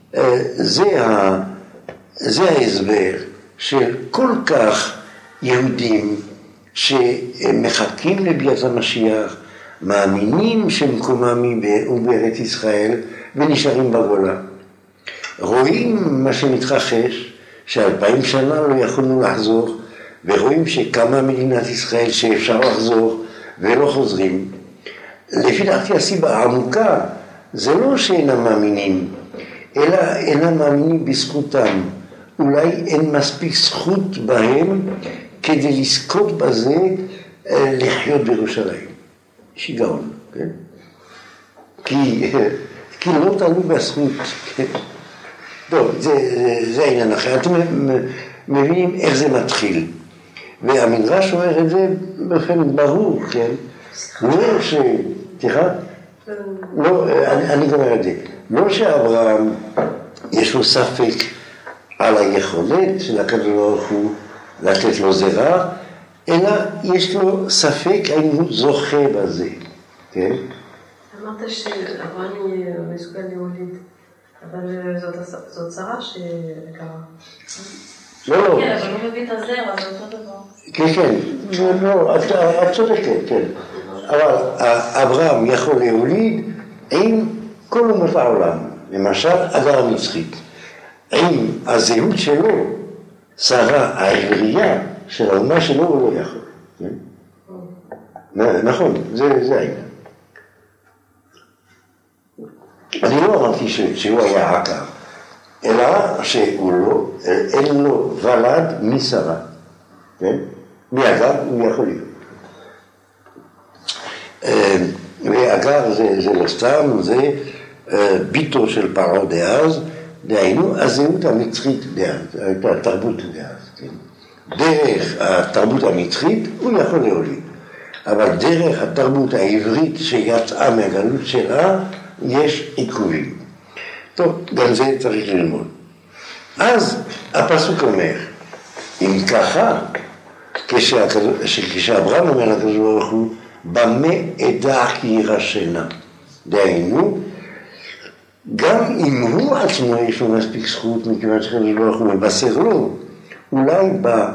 זה ההסבר של כל כך יהודים שמחכים לביאת המשיח, מאמינים שמקומם הוא בארץ ישראל ונשארים בגולה. רואים מה שמתרחש, ש2000 שנה לא יכולנו לחזור, ורואים שקמה מדינת ישראל שאפשר לחזור ולא חוזרים. לפי דעתי הסיבה העמוקה זה לא שאינם מאמינים, אלא אינם מאמינים בזכותם. אולי אין מספיק זכות בהם כדי לזכות בזה לחיות בירושלים. שיגעון, כן? כי לא תלוי בזכות, כן? טוב, זה העניין אחר. אתם מבינים איך זה מתחיל. והמדרש אומר את זה באופן ברור, כן? לא ש... תראה? לא, אני אומר את זה. לא שאברהם יש לו ספק על היכולת של הקדוש ברוך הוא לתת לו זרע, אלא יש לו ספק האם הוא זוכה בזה, כן? אמרת שאברהם מסוגל להוליד, אבל זאת צרה שקרה. לא. כן, אבל הוא מביא את הזרע, זה אותו דבר. כן, לא, את צודקת, כן. אבל אברהם יכול להוליד עם כל אומות העולם, למשל אגר המצחית. עם הזהות שלו, שרה העברייה של האומה שלו הוא לא יכול. נכון, זה העניין. אני לא אמרתי שהוא היה עקר, אלא שהוא לא, אין לו ולד משרה. מאגר הוא יכול להיות. ואגר זה לא סתם, זה ביתו של פרעה דאז, דהיינו הזהות המצרית דאז, התרבות דאז. דרך התרבות המצרית הוא יכול להוליד, אבל דרך התרבות העברית שיצאה מהגלות שלה יש עיכובים. טוב, גם זה צריך ללמוד. אז הפסוק אומר, אם ככה, כשאברהם אומר לקדוש ברוך הוא, במה אדע כי ירשנה. דהיינו, גם אם הוא עצמו יש לו מספיק זכות, מכיוון שקדוש ברוך הוא מבשר לו, אולי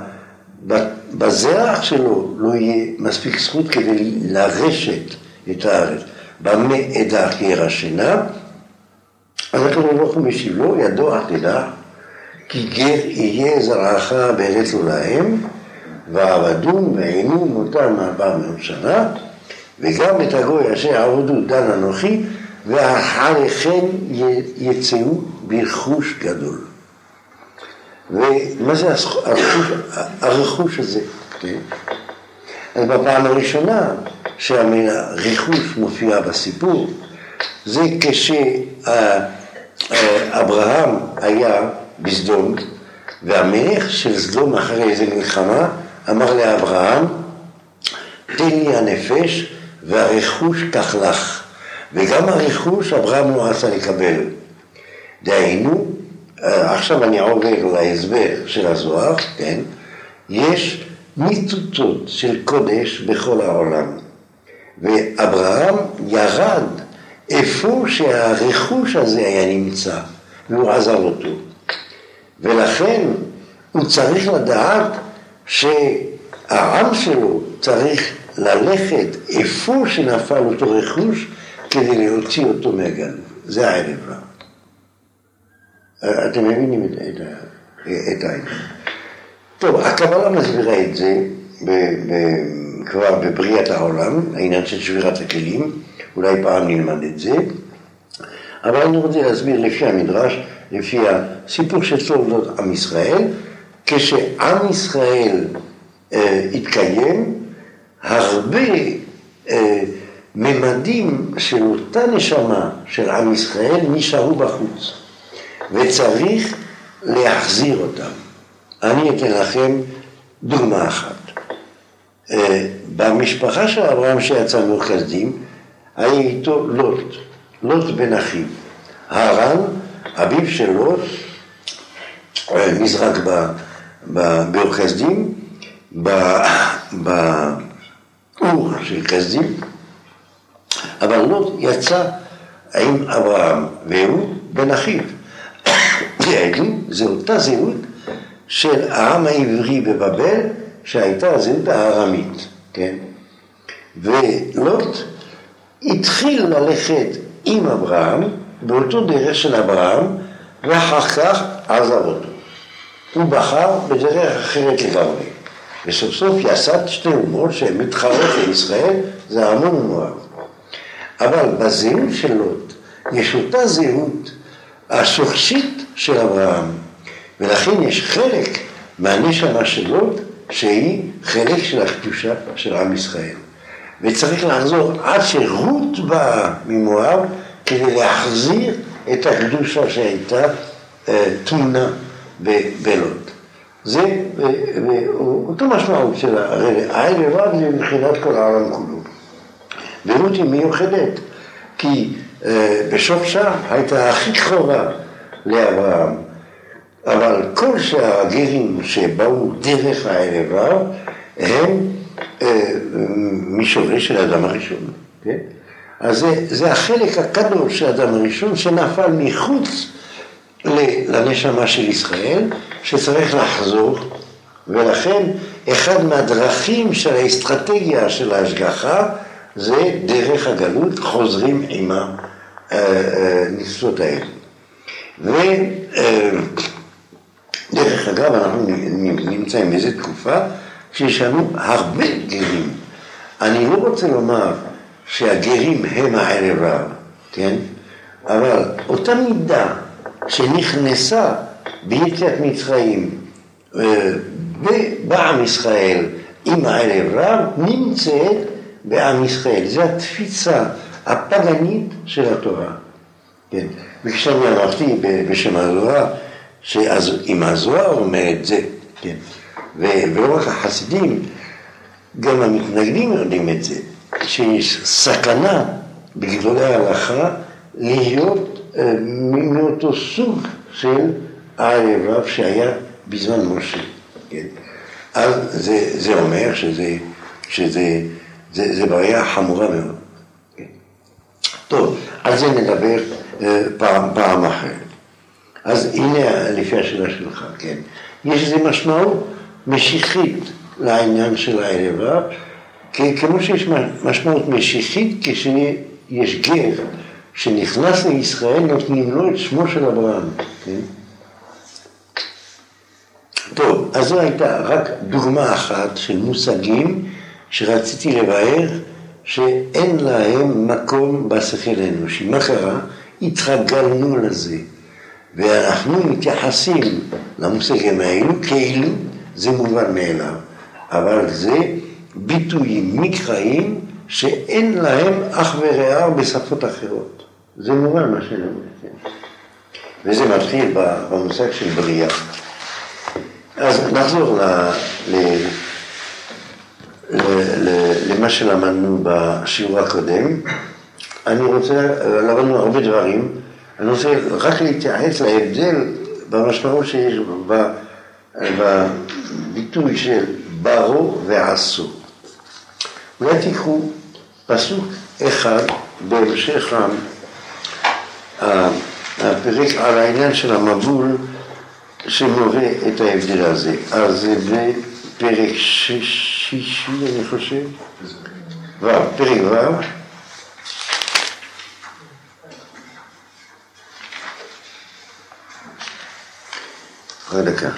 בזרח שלו לא יהיה מספיק זכות כדי לרשת את הארץ. במה אדך ירשנה? אז הקדוש ברוך הוא משיב לו, ידוע תדע, כי גר יהיה זרעך בארץ לא להם, ועבדום ועינום אותם 400 שנה, וגם את הגוי אשר עבדו דן אנוכי, ואחריכם יצאו ברכוש גדול. ומה זה הרכוש הזה? אז בפעם הראשונה שהמילה רכוש מופיעה בסיפור, זה כשאברהם היה בסדום, והמלך של סדום אחרי איזה מלחמה אמר לאברהם, תן לי הנפש והרכוש קח לך. וגם הרכוש אברהם לא רצה לקבל. דהיינו, עכשיו אני עובר להסבר של הזוהר, כן? יש ניתוצות של קודש בכל העולם. ואברהם ירד איפה שהרכוש הזה היה נמצא, והוא עזב אותו. ולכן הוא צריך לדעת שהעם שלו צריך ללכת איפה שנפל אותו רכוש כדי להוציא אותו מהגלות. זה הערב. אתם מבינים את העניין. טוב, הקבלה מסבירה את זה כבר בבריאת העולם, העניין של שבירת הכלים, אולי פעם נלמד את זה, אבל אני רוצה להסביר לפי המדרש, לפי הסיפור של תולדות עם ישראל, כשעם ישראל התקיים, הרבה ממדים של אותה נשמה של עם ישראל נשארו בחוץ, וצריך להחזיר אותם. אני אתן לכם דוגמה אחת. במשפחה של אברהם שיצא מאוחזדים, היה איתו לוט בן אחיו. הרן, אביו של לוט, נזרק באוחזדים, באור של חסדים, אבל לוט יצא עם אברהם, והוא בן אחיו. זו אותה זהות של העם העברי בבבל, שהייתה הזהות הארמית, כן? ולוט התחיל ללכת עם אברהם, באותו דרך של אברהם, ואחר כך עזב אותו. הוא בחר בדרך אחרת לגמרי. וסוף סוף יסד שתי אומות שהן מתחרות לישראל, זה עמון ומואב. אבל בזהות של לוט, יש אותה זהות השורשית של אברהם, ולכן יש חלק מהנשמה של לוט, שהיא חלק של הקדושה של עם ישראל. וצריך לחזור עד שרות באה ממואב, כדי להחזיר את הקדושה שהייתה תמונה בלוט. זה אותו משמעות של העין לבד, זה מבחינת כל העולם כולו. ורות היא מיוחדת, כי בשופשה הייתה הכי קרובה לאברהם. אבל כל שהגרים שבאו דרך הערבה, הם משורש של האדם הראשון. כן? אז זה החלק הקדוש של האדם הראשון שנפל מחוץ לנשמה של ישראל, שצריך לחזור, ולכן אחד מהדרכים של האסטרטגיה של ההשגחה, זה דרך הגלות, חוזרים עם הניסות האלה. ודרך אגב, אנחנו נמצאים באיזו תקופה שיש לנו הרבה גרים. אני לא רוצה לומר שהגרים הם הערבה, כן? אבל אותה מידה שנכנסה ביציאת מצרים בעם ישראל עם הערבה, נמצאת בעם ישראל. זו התפיסה הפגנית של התורה. כן. וכשאני אמרתי בשם הזוהר, שאם הזוהר אומר את זה, כן. ולא רק החסידים, גם המתנגדים יודעים את זה, שיש סכנה בגדולי ההלכה להיות מאותו סוג של הערב שהיה בזמן משה. כן. אז זה אומר שזה בעיה חמורה מאוד. כן. טוב, על זה נדבר פעם אחרת. אז הנה לפי השאלה שלך, כן. יש איזו משמעות משיחית לעניין של הערב, כמו שיש משמעות משיחית כשיש גר שנכנס לישראל, נותנים לו את שמו של אברהם, כן? טוב, אז זו הייתה רק דוגמה אחת של מושגים שרציתי לבאר שאין להם מקום בשכל האנושי. מה קרה? התרגלנו לזה, ואנחנו מתייחסים למושגים האלו כאילו זה מובן מאליו, אבל זה ביטויים מקראיים שאין להם אח ורע בשפות אחרות. זה מובן מה שאני אומר, כן? וזה מתחיל במושג של בריאה. אז נחזור למה שלמדנו בשיעור הקודם. אני רוצה, למדנו הרבה דברים, אני רוצה רק להתייחס להבדל במשמעות שיש בביטוי של ברו ועשו. אולי תיקחו פסוק אחד בהמשך הפרק על העניין של המבול שמורה את ההבדל הזה. אז זה בפרק שישי, אני חושב, פרק ו', רק דקה.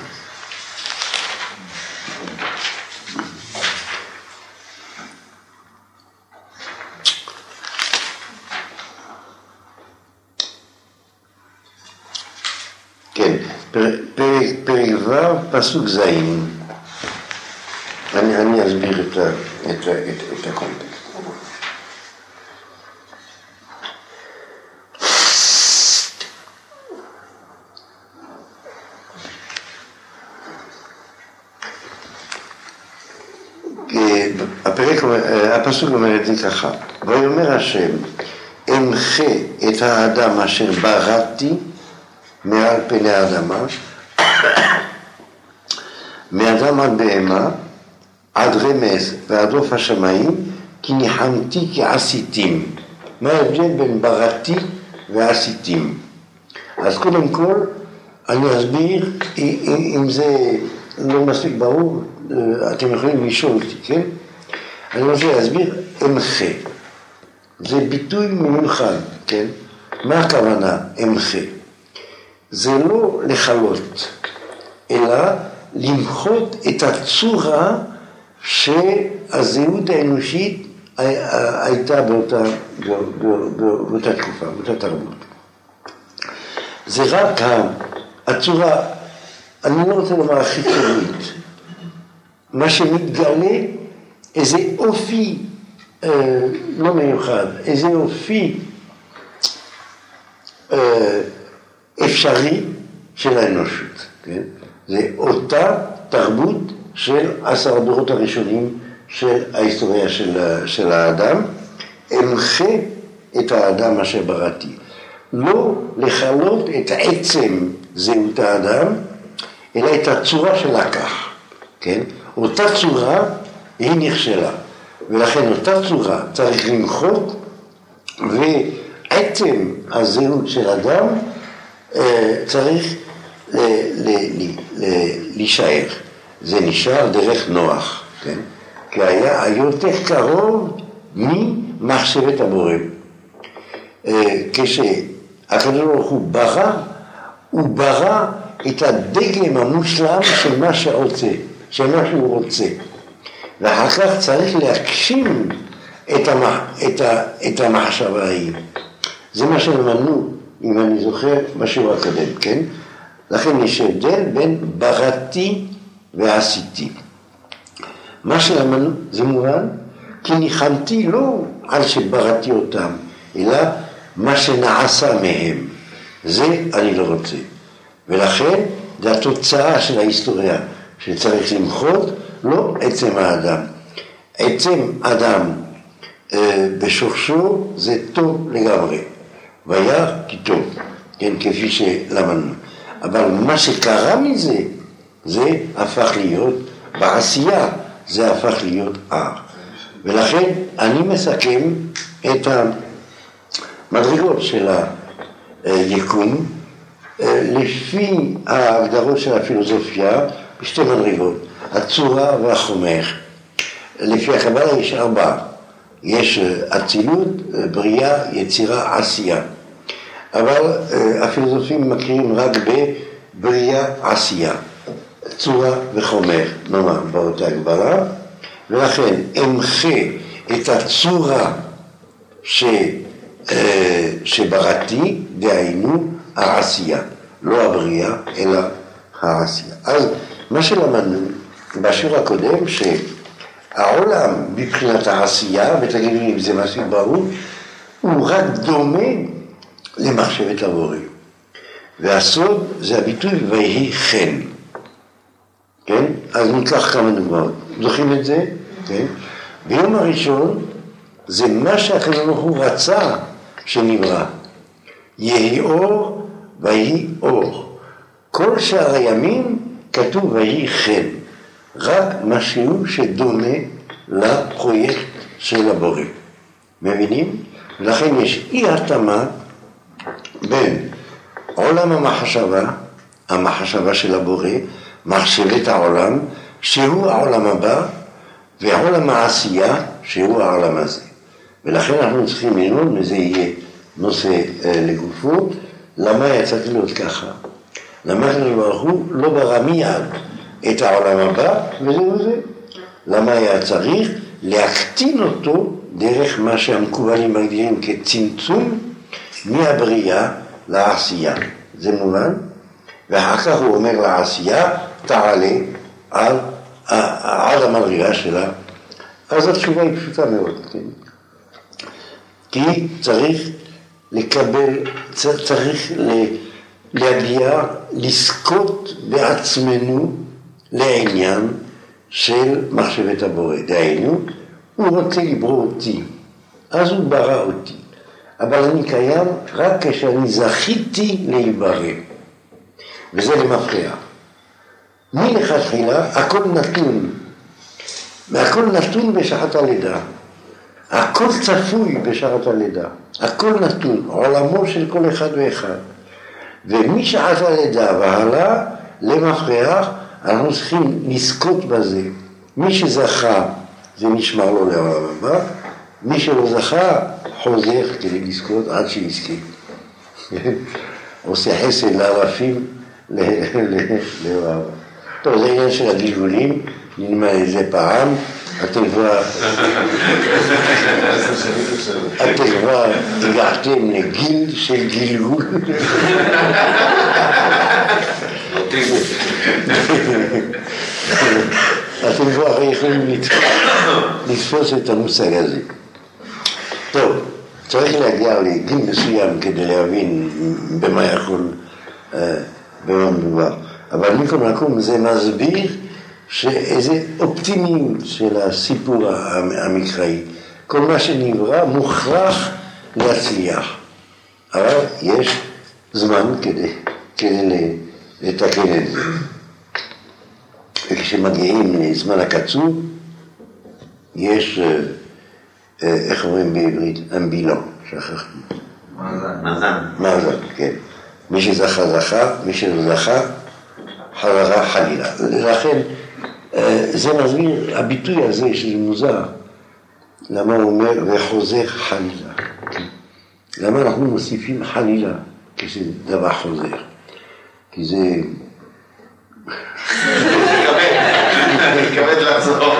כן, פרק ו' פסוק ז'. אני אסביר את הקונטקסט. הפסוק אומר את זה ככה: ויאמר השם, אמחה את האדם אשר בראתי מעל פני האדמה, מאדם עד בהמה, עד רמז ועד עוף השמיים, כי ניחמתי כעשיתים. מה ההבדל בין בראתי ועשיתים? אז קודם כל, אני אסביר, אם זה לא מספיק ברור, אתם יכולים לשאול אותי, כן? אני רוצה להסביר, אמחה. זה ביטוי מיוחד, כן? מה הכוונה, אמחה? זה לא לחלות, אלא למחות את הצורה שהזהות האנושית הייתה באותה תקופה, באותה תרבות. זה רק הצורה, אני לא רוצה לומר חיצונית, מה שמתגלה, איזה אופי לא מיוחד, איזה אופי אפשרי של האנושות, כן? זה אותה תרבות של 10 הדורות הראשונים של ההיסטוריה של האדם. אמחה את האדם אשר בראתי. לא לחלות את עצם זהות האדם, אלא את הצורה שלה כך, כן? אותה צורה היא נכשלה, ולכן אותה צורה צריך למחות, ועצם הזהות של אדם צריך להישאר. זה נשאר דרך נוח, כן? כי היה יותר קרוב ממחשבת הבורא. כשהקדוש ברוך הוא ברא, הוא ברא את הדגם המושלם של מה שרוצה, של מה שהוא רוצה. ואחר כך צריך להגשים את המחשבה ההיא. זה מה שלמדנו, אם אני זוכר, בשיעור הקודם, כן? לכן יש הבדל בין בראתי ועשיתי. מה שלמדנו זה מובן, כי ניחמתי לא על שבראתי אותם, אלא מה שנעשה מהם. זה אני לא רוצה. ולכן זה התוצאה של ההיסטוריה שצריך למחות, לא עצם האדם. עצם אדם בשורשו זה טוב לגמרי. והיה כי טוב, כן, כפי שלמדנו. אבל מה שקרה מזה, זה הפך להיות, בעשייה זה הפך להיות ולכן אני מסכם את המדרגות יקום, לפי ההגדרות של הפילוסופיה, בשתי מדרגות, הצורה והחומר. לפי הקבלה יש 4. יש אצילות, בריאה, יצירה, עשייה. אבל הפילוסופים מכירים רק בבריאה, עשייה, צורה וחומר, נאמר, באותה הגבלה, ולכן אמחה את הצורה שבראתי, דהיינו העשייה, לא הבריאה, אלא העשייה. אז מה שלמדנו בשיעור הקודם, שהעולם מבחינת העשייה, ותגידו לי אם זה מספיק ברור, הוא רק דומה למחשבת הבורא. והסוד זה הביטוי ויהי כן. כן? אז ניקח כמה דוגמאות. זוכרים את זה? כן? ביום הראשון זה מה שהקדוש ברוך הוא רצה שנברא. יהי אור ויהי אור. כל שאר הימים כתוב ויהי כן. רק משהו שדומה לפרויקט של הבורא. מבינים? לכן יש אי התאמה בין עולם המחשבה של הבורא, מחשבת העולם, שהוא העולם הבא, ועולם העשייה, שהוא העולם הזה. ולכן אנחנו צריכים ללמוד, וזה יהיה נושא לגופו, למה יצאתי להיות ככה? למה הקדוש ברוך הוא לא ברא מיד את העולם הבא, וזהו זה. למה היה צריך להקטין אותו דרך מה שהמקובלים מגדירים כצמצום מהבריאה לעשייה. זה מובן? ואחר כך הוא אומר לעשייה, תעלה על המדרגה שלה. אז התשובה היא פשוטה מאוד, כן? כי צריך לקבל, צריך להגיע, לזכות בעצמנו לעניין של מחשבת הבורא. דהיינו, הוא רוצה לברוא אותי, אז הוא ברא אותי. אבל אני קיים רק כשאני זכיתי להיברא. וזה למפרע. מלכתחילה הכל נתון. והכל נתון בשעת הלידה. הכל צפוי בשעת הלידה. הכל נתון. עולמו של כל אחד ואחד. ומשעת הלידה והלאה למפרע אנחנו צריכים לזכות בזה. מי שזכה זה נשמר לו לעולם הבא. מי שלא זכה חוזר כדי לזכות עד שיזכה. עושה חסד לערפים לעולם. טוב, זה עניין של הגלגולים, נלמד איזה פעם, אתם כבר הגעתם לגיל של גלגול. אתם כבר יכולים לתפוס את המושג הזה. טוב, צריך להגיע לגיל מסוים כדי להבין במה יכול, במה מדובר. אבל מכל מקום זה מסביר שאיזה אופטימיות של הסיפור המקראי. כל מה שנברא מוכרח להצליח. אבל יש זמן כדי לתקן את זה. וכשמגיעים לזמן הקצוב, יש, איך אומרים בעברית? אמבילון, שכחתי. מאזן, כן. מי שזכה זכה, מי שלא זכה, חזרה חלילה. לכן, זה מסביר, הביטוי הזה שזה מוזר, למה הוא אומר וחוזר חלילה. למה אנחנו מוסיפים חלילה כשזה דבר חוזר? כי זה... מתכבד לעזור.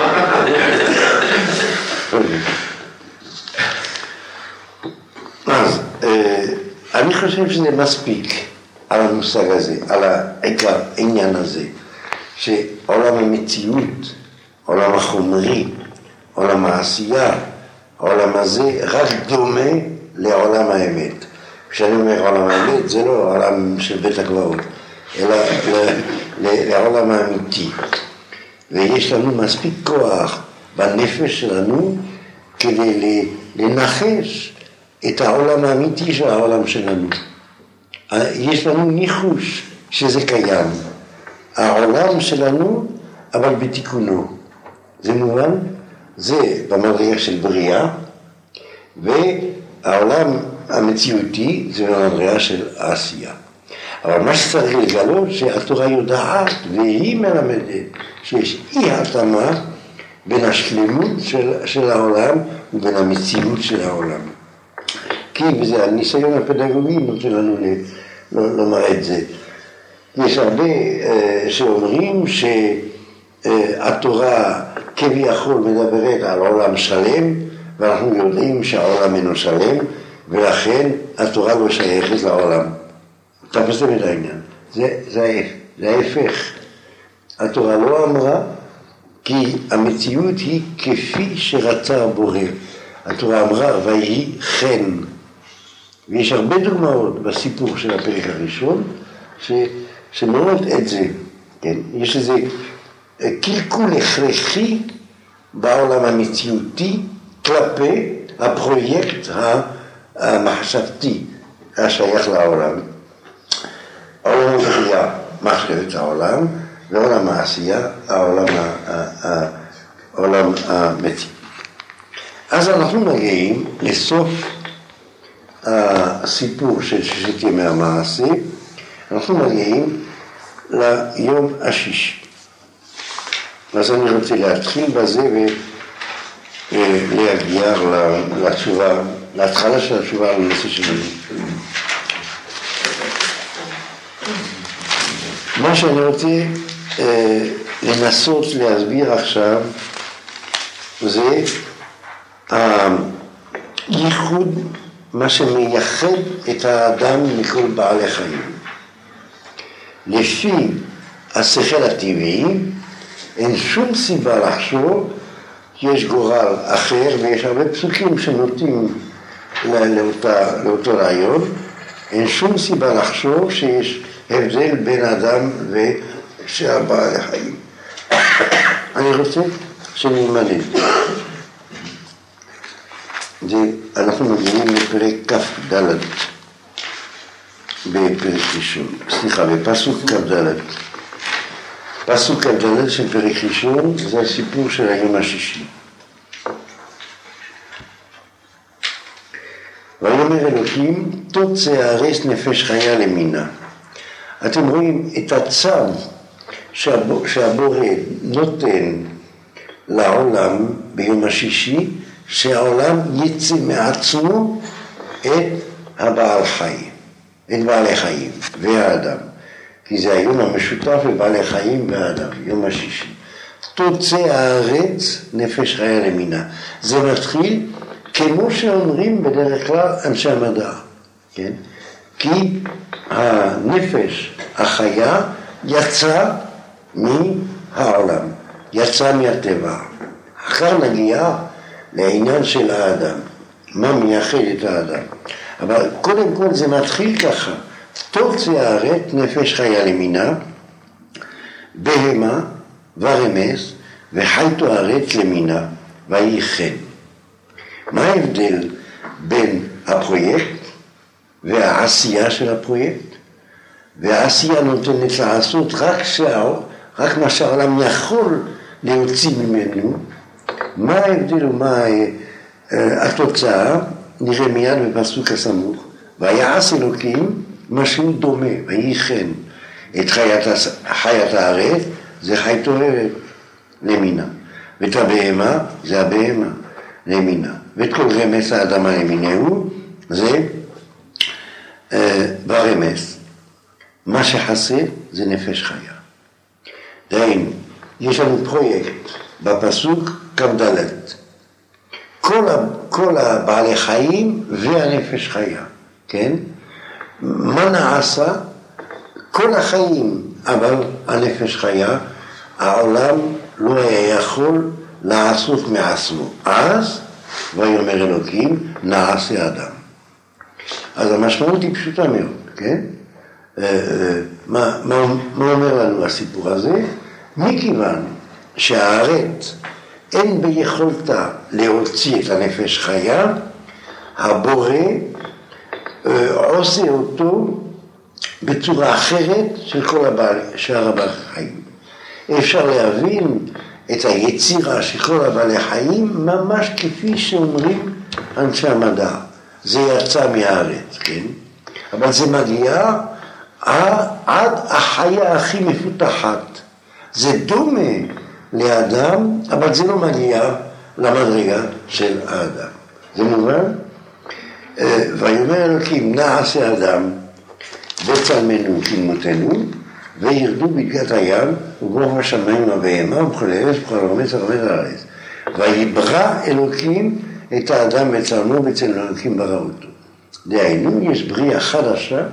אז אני חושב שזה מספיק על המושג הזה, על העניין הזה, שעולם המציאות, עולם החומרי, עולם העשייה, העולם הזה רק דומה לעולם האמת. כשאני אומר עולם האמת זה לא עולם של בית הקברות, אלא לעולם האמיתי. ויש לנו מספיק כוח בנפש שלנו כדי לנחש את העולם האמיתי של העולם שלנו. יש לנו ניחוש שזה קיים. העולם שלנו, אבל בתיקונו. זה מובן? זה במדרגה של בריאה, והעולם המציאותי זה המדרגה של העשייה. אבל מה שצריך לגלות שהתורה יודעת והיא מלמדת שיש אי התאמה בין השלמות של העולם ובין המציאות של העולם. כי וזה הניסיון הפדגוגי נותן לנו לומר את זה. יש הרבה שאומרים שהתורה כביכול מדברת על עולם שלם, ואנחנו יודעים שהעולם אינו שלם, ולכן התורה לא שייכת לעולם. תפסתם את העניין. זה ההפך. התורה לא אמרה, כי המציאות היא כפי שרצה הבורא. התורה אמרה, ויהי כן. ויש הרבה דוגמאות בסיפור של הפרק הראשון, שמראות את זה. כן? יש איזה קלקול הכרחי בעולם המציאותי כלפי הפרויקט המחשבתי השייך לעולם. העולם הבריאה מחשבת העולם, ועולם העשייה, העולם המציאות. אז אנחנו מגיעים לסוף הסיפור של ששת ימי המעשה, אנחנו מגיעים ליום השישי. אז אני רוצה להתחיל בזה ולהגיע לתשובה, להתחלה של התשובה על הנושא שלנו. מה שאני רוצה לנסות להסביר עכשיו זה הייחוד, מה שמייחד את האדם מכל בעלי חיים. לפי השכל הטבעי אין שום סיבה לחשוב שיש גורל אחר, ויש הרבה פסוקים שנוטים לאותו רעיון. אין שום סיבה לחשוב שיש הבדל בין אדם ושאר בעלי חיים. אני רוצה שנלמד את זה. אנחנו מגיעים לפרק כ"ד, בפרק ראשון, בפסוק כ"ד. פסוק כ"ד של פרק ראשון זה הסיפור של היום השישי. ויאמר אלוקים, תוצא הארץ נפש חיה למינה. אתם רואים את הצו שהבורא נותן לעולם ביום השישי, שהעולם יצא מעצמו את הבעל חיים, את בעלי חיים והאדם. כי זה היום המשותף לבעלי חיים והאדם, יום השישי. תוצא הארץ נפש חיה למינה. זה מתחיל כמו שאומרים בדרך כלל אנשי המדע, כן? כי הנפש החיה יצא מהעולם, יצא מהטבע. אחר נגיע לעניין של האדם, מה מייחד את האדם. אבל קודם כל זה מתחיל ככה, תוצא הארץ נפש חיה למינה, בהמה ורמס, וחייתו הארץ למינה, ויהי כן. מה ההבדל בין הפרויקט והעשייה של הפרויקט? והעשייה נותנת לעשות רק מה שהעולם יכול להוציא ממנו. מה ההבדל ומה התוצאה? נראה מיד בפסוק הסמוך. ויעש אלוקים משהו דומה, ויהי כן. את חיית הארץ זה חייתו הארץ למינה, ואת הבהמה זה הבהמה למינה, ואת כל רמס האדמה למינהו זה ברמס. מה שחסר זה נפש חיה. דהיינו, יש לנו פרויקט בפסוק כ"ד, כל הבעלי חיים והנפש חיה, כן? מה נעשה? כל החיים, אבל הנפש חיה, העולם לא היה יכול לעשות מעצמו. אז, ויאמר אלוקים, נעשה אדם. אז המשמעות היא פשוטה מאוד, כן? מה אומר לנו הסיפור הזה? מכיוון שהארץ אין ביכולתה להוציא את הנפש חיה, הבורא עושה אותו בצורה אחרת של כל שאר הבעלי חיים. אפשר להבין את היצירה של כל הבעלי חיים ממש כפי שאומרים אנשי המדע. זה יצא מהארץ, כן? אבל זה מגיע עד החיה הכי מפותחת. זה דומה לאדם, אבל זה לא מגיע למדרגה של האדם. זה מובן? ויאמר אלוקים, נעשה אדם בצלמנו כדמותנו, וירדו בדגת הים, וברוח השמיים והבהמה, ובכל ארץ, ובכל הרמץ הרמץ הארץ. ויברא אלוקים את האדם בצלמו, בצלם אלוקים ברא אותו. דהיינו, יש בריאה חדשה,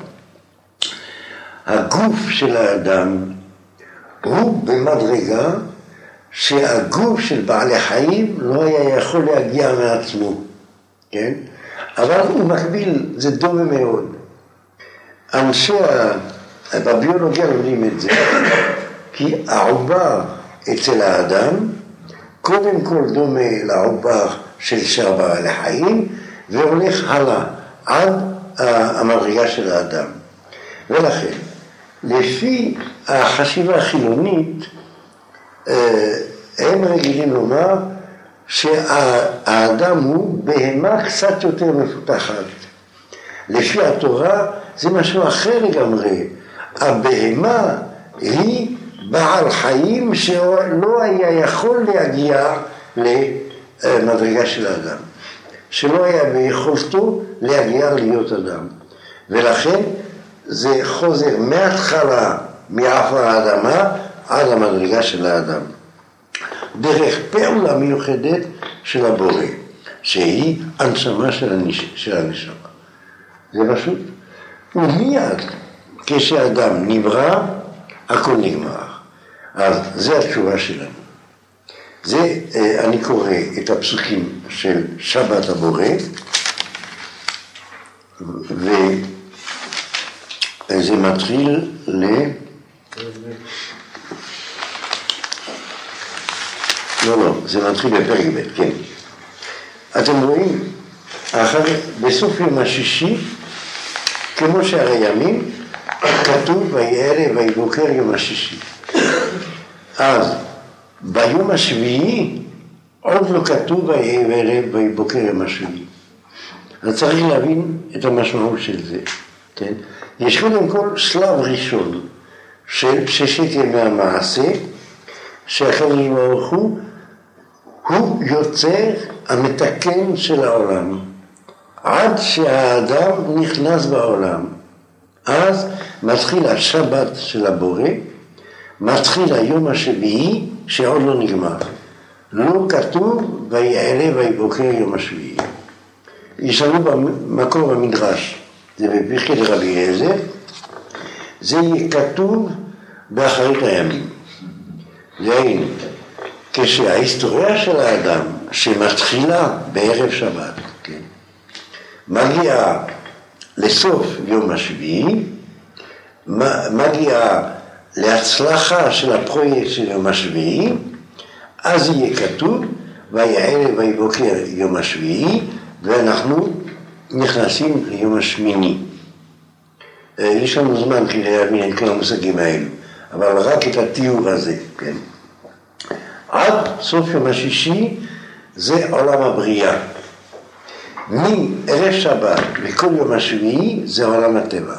הגוף של האדם הוא במדרגה שהגוף של בעלי חיים לא היה יכול להגיע מעצמו, כן? אבל הוא מקביל, זה דומה מאוד. אנשי בביולוגיה לומדים את זה, כי העובר אצל האדם, קודם כל דומה לעובר של שאר בעלי חיים, והולך הלאה עד המדרגה של האדם. ולכן, לפי החשיבה החילונית, הם רגילים לומר שהאדם הוא בהמה קצת יותר מפותחת. לפי התורה זה משהו אחר לגמרי. הבהמה היא בעל חיים שלא היה יכול להגיע למדרגה של האדם, שלא היה ביכולתו להגיע להיות אדם. ולכן זה חוזר מההתחלה, מעפר האדמה, עד המדרגה של האדם. דרך פעולה מיוחדת של הבורא, שהיא הנשמה של הנשמה. זה פשוט. ומיד כשאדם נברא, הכל נגמר. אז זה התשובה שלנו. זה, אני קורא את הפסוקים של שבת הבורא, וזה מתחיל לא, זה מתחיל בפרק ב', כן. אתם רואים, בסוף יום השישי, כמו שערי ימים, כתוב ויערב ויבוקר יום השישי. אז ביום השביעי עוד לא כתוב ויערב ויבוקר יום השביעי. אז צריך להבין את המשמעות של זה, כן? יש קודם כל שלב ראשון של ששת ימי המעשה, שהקדוש ברוך הוא יוצר המתקן של העולם, עד שהאדם נכנס בעולם. אז מתחיל השבת של הבורא, מתחיל היום השביעי שעוד לא נגמר. לא כתוב ויערב ויבוקר יום השביעי. יש לנו במקור במדרש, זה בפרקי דרבי אליעזר, זה יהיה כתוב באחרית הימים. דהיינו, כשההיסטוריה של האדם שמתחילה בערב שבת, כן, מגיעה לסוף יום השביעי, מגיעה להצלחה של הפרויקט של יום השביעי, אז יהיה כתוב ויערב ויבוקר יום השביעי, ואנחנו נכנסים ליום השמיני. יש לנו זמן כדי להבין את כל המושגים האלו, אבל רק את התיאור הזה, כן? עד סוף יום השישי זה עולם הבריאה. מערב שבת וכל יום השביעי זה עולם הטבע.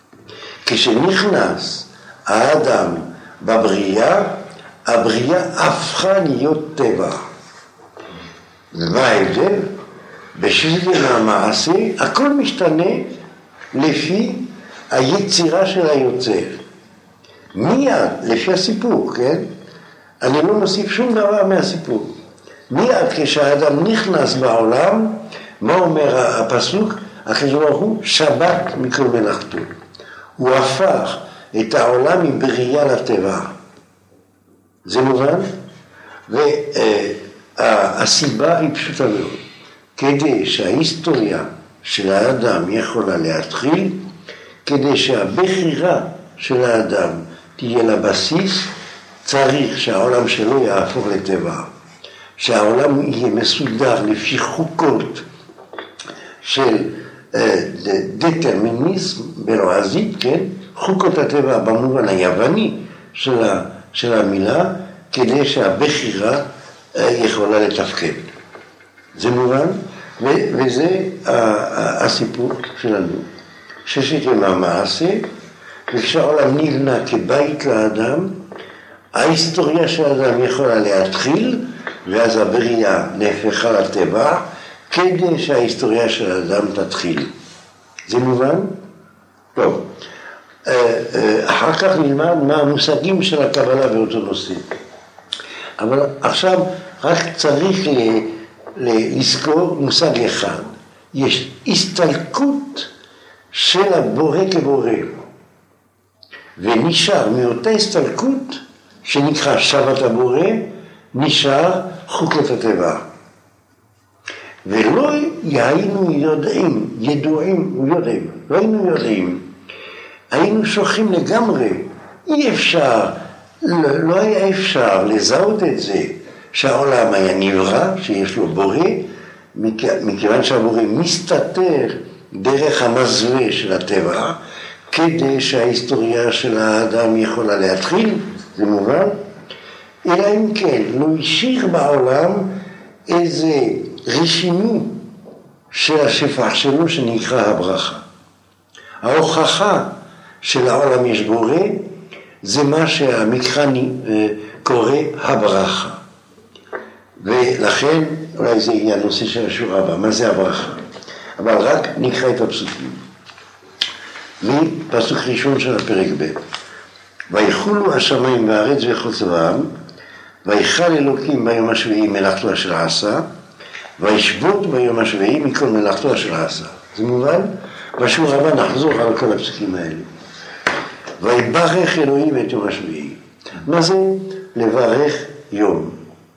כשנכנס האדם בבריאה, הבריאה הפכה להיות טבע. ומה ההבדל? בשביל המעשה הכל משתנה לפי היצירה של היוצר. מיד, לפי הסיפור, כן? אני לא מוסיף שום דבר מהסיפור. מיד כשהאדם נכנס בעולם, מה אומר הפסוק? הקדוש ברוך הוא שבת מכל מלאכתו. הוא הפך את העולם מבריאה לטבע. זה מובן? והסיבה היא פשוטה מאוד. כדי שההיסטוריה של האדם יכולה להתחיל, כדי שהבחירה של האדם תהיה לבסיס, צריך שהעולם שלו יהפוך לטבע. שהעולם יהיה מסודר לפי חוקות של דטרמיניזם בלועזית, כן? חוקות הטבע במובן היווני של המילה, כדי שהבחירה יכולה לתפקד. זה מובן? וזה הסיפור שלנו. ששת ימי המעשה, וכשהעולם נבנה כבית לאדם, ההיסטוריה של האדם יכולה להתחיל, ואז הבריאה נהפכה לטבע, כדי שההיסטוריה של האדם תתחיל. זה מובן? טוב. אחר כך נלמד מה המושגים של הקבלה באותו נושא. אבל עכשיו רק צריך לזכור מושג אחד. יש הסתלקות של הבורא כבורא. ונשאר מאותה הסתלקות שנקרא שבת הבורא, נשאר חוקות הטבע. ולא היינו יודעים, לא היינו יודעים. היינו שוכחים לגמרי, אי אפשר, לא היה אפשר לזהות את זה שהעולם היה נברא, שיש לו בורא, מכיוון שהבורא מסתתר דרך המזווה של הטבע, כדי שההיסטוריה של האדם יכולה להתחיל, זה מובן? אלא אם כן, לא השאיר בעולם איזה רשימו של השפע שלו שנקרא הברכה. ההוכחה של העולם יש בורא, זה מה שהמקרא קורא הברכה. ולכן, אולי זה יהיה הנושא של השיעור הבא, מה זה הברכה? אבל רק נקרא את הפסוקים. מפסוק ראשון של הפרק ב'. ויחולו השמיים והארץ וכל צבאם, ויכל אלוקים ביום השביעי מלאכתו אשר עשה, וישבות ביום השביעי מכל מלאכתו אשר עשה. זה מובן? בשיעור הבא נחזור על כל הפסוקים האלה. ויברך אלוהים את יום השביעי. מה זה לברך יום?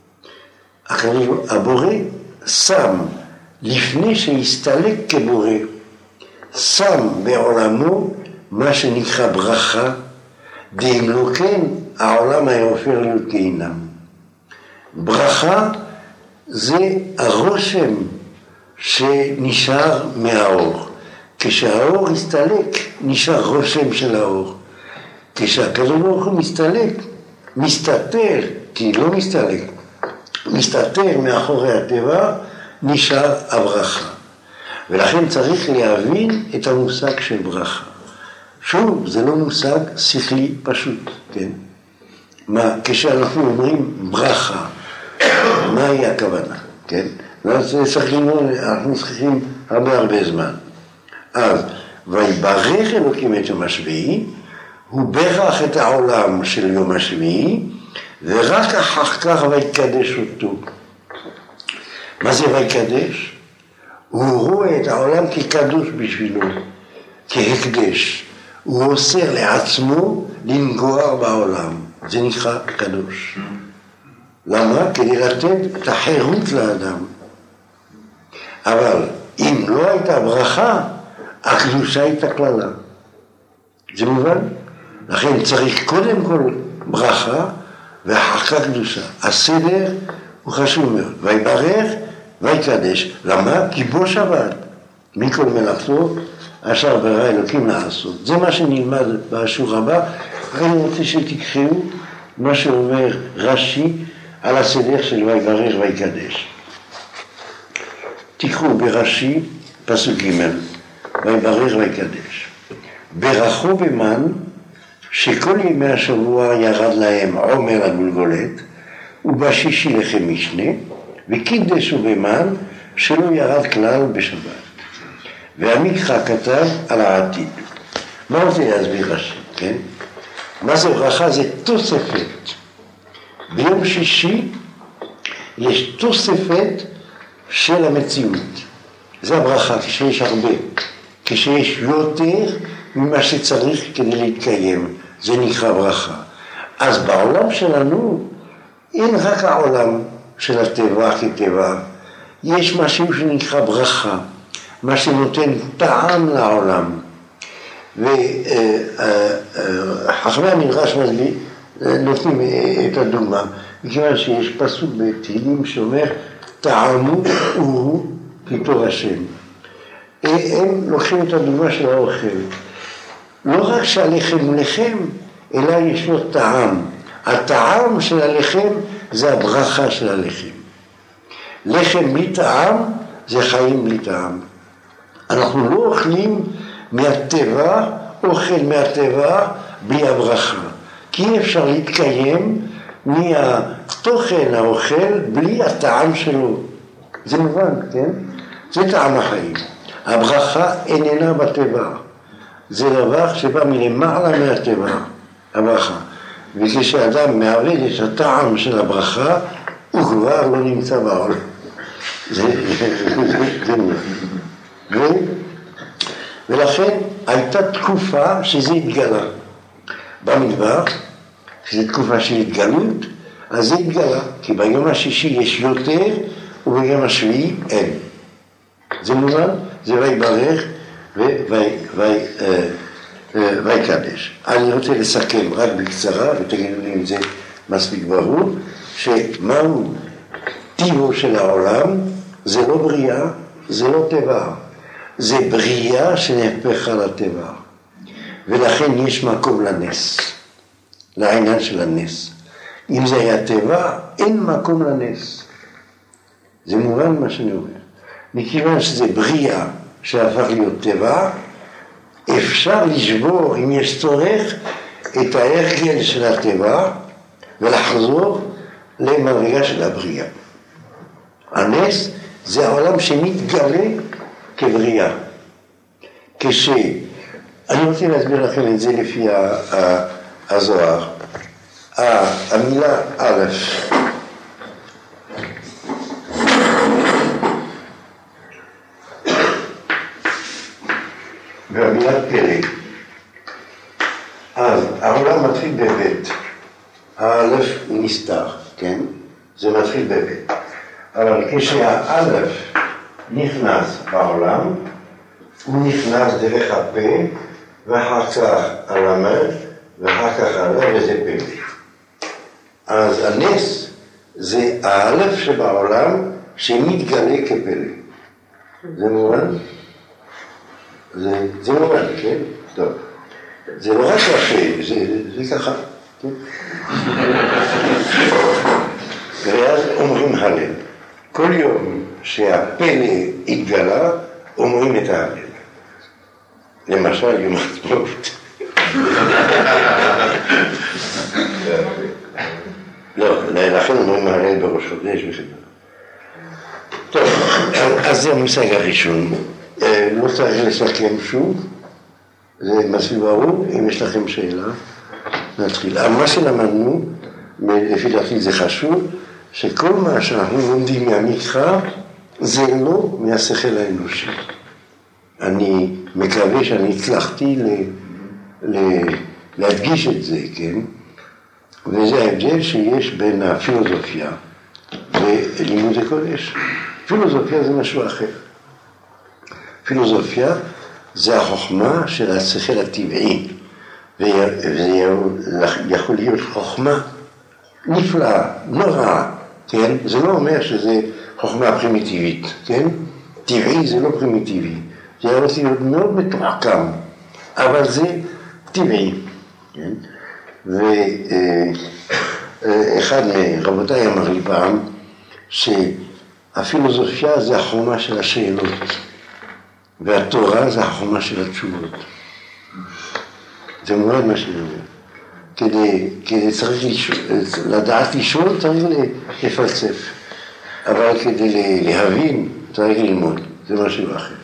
הבורא שם, לפני שהסתלק כבורא, שם בעולמו מה שנקרא ברכה, ואם לא כן, העולם היה הופך להיות גיהינום. ברכה זה הרושם שנשאר מהאור. כשהאור הסתלק, נשאר רושם של האור. כשהקדוש ברוך הוא מסתתר, כי לא מסתתר מאחורי הטבע, נשאר הברכה. ולכן צריך להבין את המושג של ברכה. שוב, זה לא מושג שכלי פשוט, כן? כשאנחנו אומרים ברכה, מהי הכוונה, כן? אנחנו צריכים הרבה זמן. אז, ויברך אלוקים את יום השביעי, הוא ברך את העולם של יום השביעי, ורק אחר כך ויקדש אותו. מה זה ויקדש? הוא רואה את העולם כקדוש בשבילו, כהקדש. הוא אוסר לעצמו לנגוע בעולם. זה נקרא קדוש. למה? כדי לתת את החירות לאדם. אבל אם לא הייתה ברכה, הקדושה הייתה כללה. זה מובן? לכן צריך קודם כל ברכה ואחר כך קדושה. הסדר הוא חשוב מאוד. ויברך ויקדש. למה? כי בו שבת. מכל מלאכתו אשר ברא אלוקים לעשות. זה מה שנלמד בשיעור הבא. אני רוצה שתקחו מה שאומר רש"י על הסדר של ויברך ויקדש. תקחו ברש"י פסוק ג' ויברך ויקדש. ברכו במן שכל ימי השבוע ירד להם עומר הגולגולת, ובשישי לחם משנה, וקידשו במן שלא ירד כלל בשבת. והמקרא כתב על העתיד. מה רוצה להסביר רש"י, כן? מה זה ברכה? זה תוספת. ביום שישי יש תוספת של המציאות. זה הברכה, כשיש הרבה. כשיש יותר ממה שצריך כדי להתקיים. זה נקרא ברכה. אז בעולם שלנו אין רק העולם של הטבע כטבע. יש משהו שנקרא ברכה. מה שנותן טעם לעולם. וחכמי המדרש נותנים את הדוגמה, מכיוון שיש פסוק בתהילים שאומר טעמו ורו כתוב השם. הם לוקחים את הדוגמה של האוכל. לא רק שהלחם הוא לחם, אלא יש לו טעם. הטעם של הלחם זה הברכה של הלחם. לחם בלי טעם זה חיים בלי טעם. אנחנו לא אוכלים מהטבע, אוכל מהטבע בלי הברכה. כי אי אפשר להתקיים מהתוכן האוכל בלי הטעם שלו. זה מובן, כן? זה טעם החיים. הברכה איננה בטבע. זה דבר שבא מלמעלה מהטבע, הברכה. וכשאדם מאבד את הטעם של הברכה, הוא כבר לא נמצא בעולם. ולכן הייתה תקופה שזה התגלה. במדבר, שזו תקופה של התגלות, אז זה התגלה. כי ביום השישי יש יותר, וביום השביעי אין. זה מובן? זה ויברך ויקדש. אני רוצה לסכם רק בקצרה, ותגידו לי אם זה מספיק ברור, שמהו טיבו של העולם, זה לא בריאה, זה לא טבע. זה בריאה שנהפכה לטבע. ולכן יש מקום לנס, לעניין של הנס. אם זה היה טבע, אין מקום לנס. זה מובן מה שאני אומר. מכיוון שזה בריאה שהפך להיות טבע, אפשר לשבור, אם יש צורך, את ההרגל של הטבע, ולחזור למדרגה של הבריאה. הנס זה העולם שמתגלה כבריאה. אני רוצה להסביר לכם את זה לפי הזוהר. המילה א', והמילה פלא. אז העולם מתחיל בבית. האלף נסתר, כן? זה מתחיל בבית. אבל כשהאלף נכנס בעולם, הוא נכנס דרך הפה, ואחר כך הלמד, ואחר כך הלב, וזה פלא. אז הנס זה האלף שבעולם שמתגלה כפלא. זה מובן? זה מובן, כן? טוב. זה לא רק הפה, זה ככה, כן? ואז אומרים הלל. כל יום שהפלא התגלה, אומרים את ההלל. למשל, יום העצמאות. לא, לכן אומרים הלל בראש חודש וכדומה. טוב, אז זה המושג הראשון. לא צריך לסכם שוב, זה מספיק ברור. אם יש לכם שאלה, נתחיל. אבל מה שלמדנו, לפי דעתי זה חשוב, שכל מה שאנחנו לומדים מהמקרא, זה לא מהשכל האנושי. אני מקווה שאני הצלחתי להדגיש את זה, כן? וזה ההבדל שיש בין הפילוסופיה ולימוד הקודש. פילוסופיה זה משהו אחר. פילוסופיה זה החוכמה של השכל הטבעי, וזה יכול להיות חוכמה נפלאה, נוראה, כן? זה לא אומר שזה חוכמה פרימיטיבית, כן? טבעי זה לא פרימיטיבי, זה יכול להיות מאוד מתוחכם, אבל זה טבעי, כן? ואחד מרבותיי אמר לי פעם, שהפילוסופיה זה החוכמה של השאלות, והתורה זה החוכמה של התשובות. זה מאוד מה שאני אומר. כדי צריך לדעת לשאול, צריך לפלסף. אבל כדי להבין, צריך ללמוד. זה משהו אחר.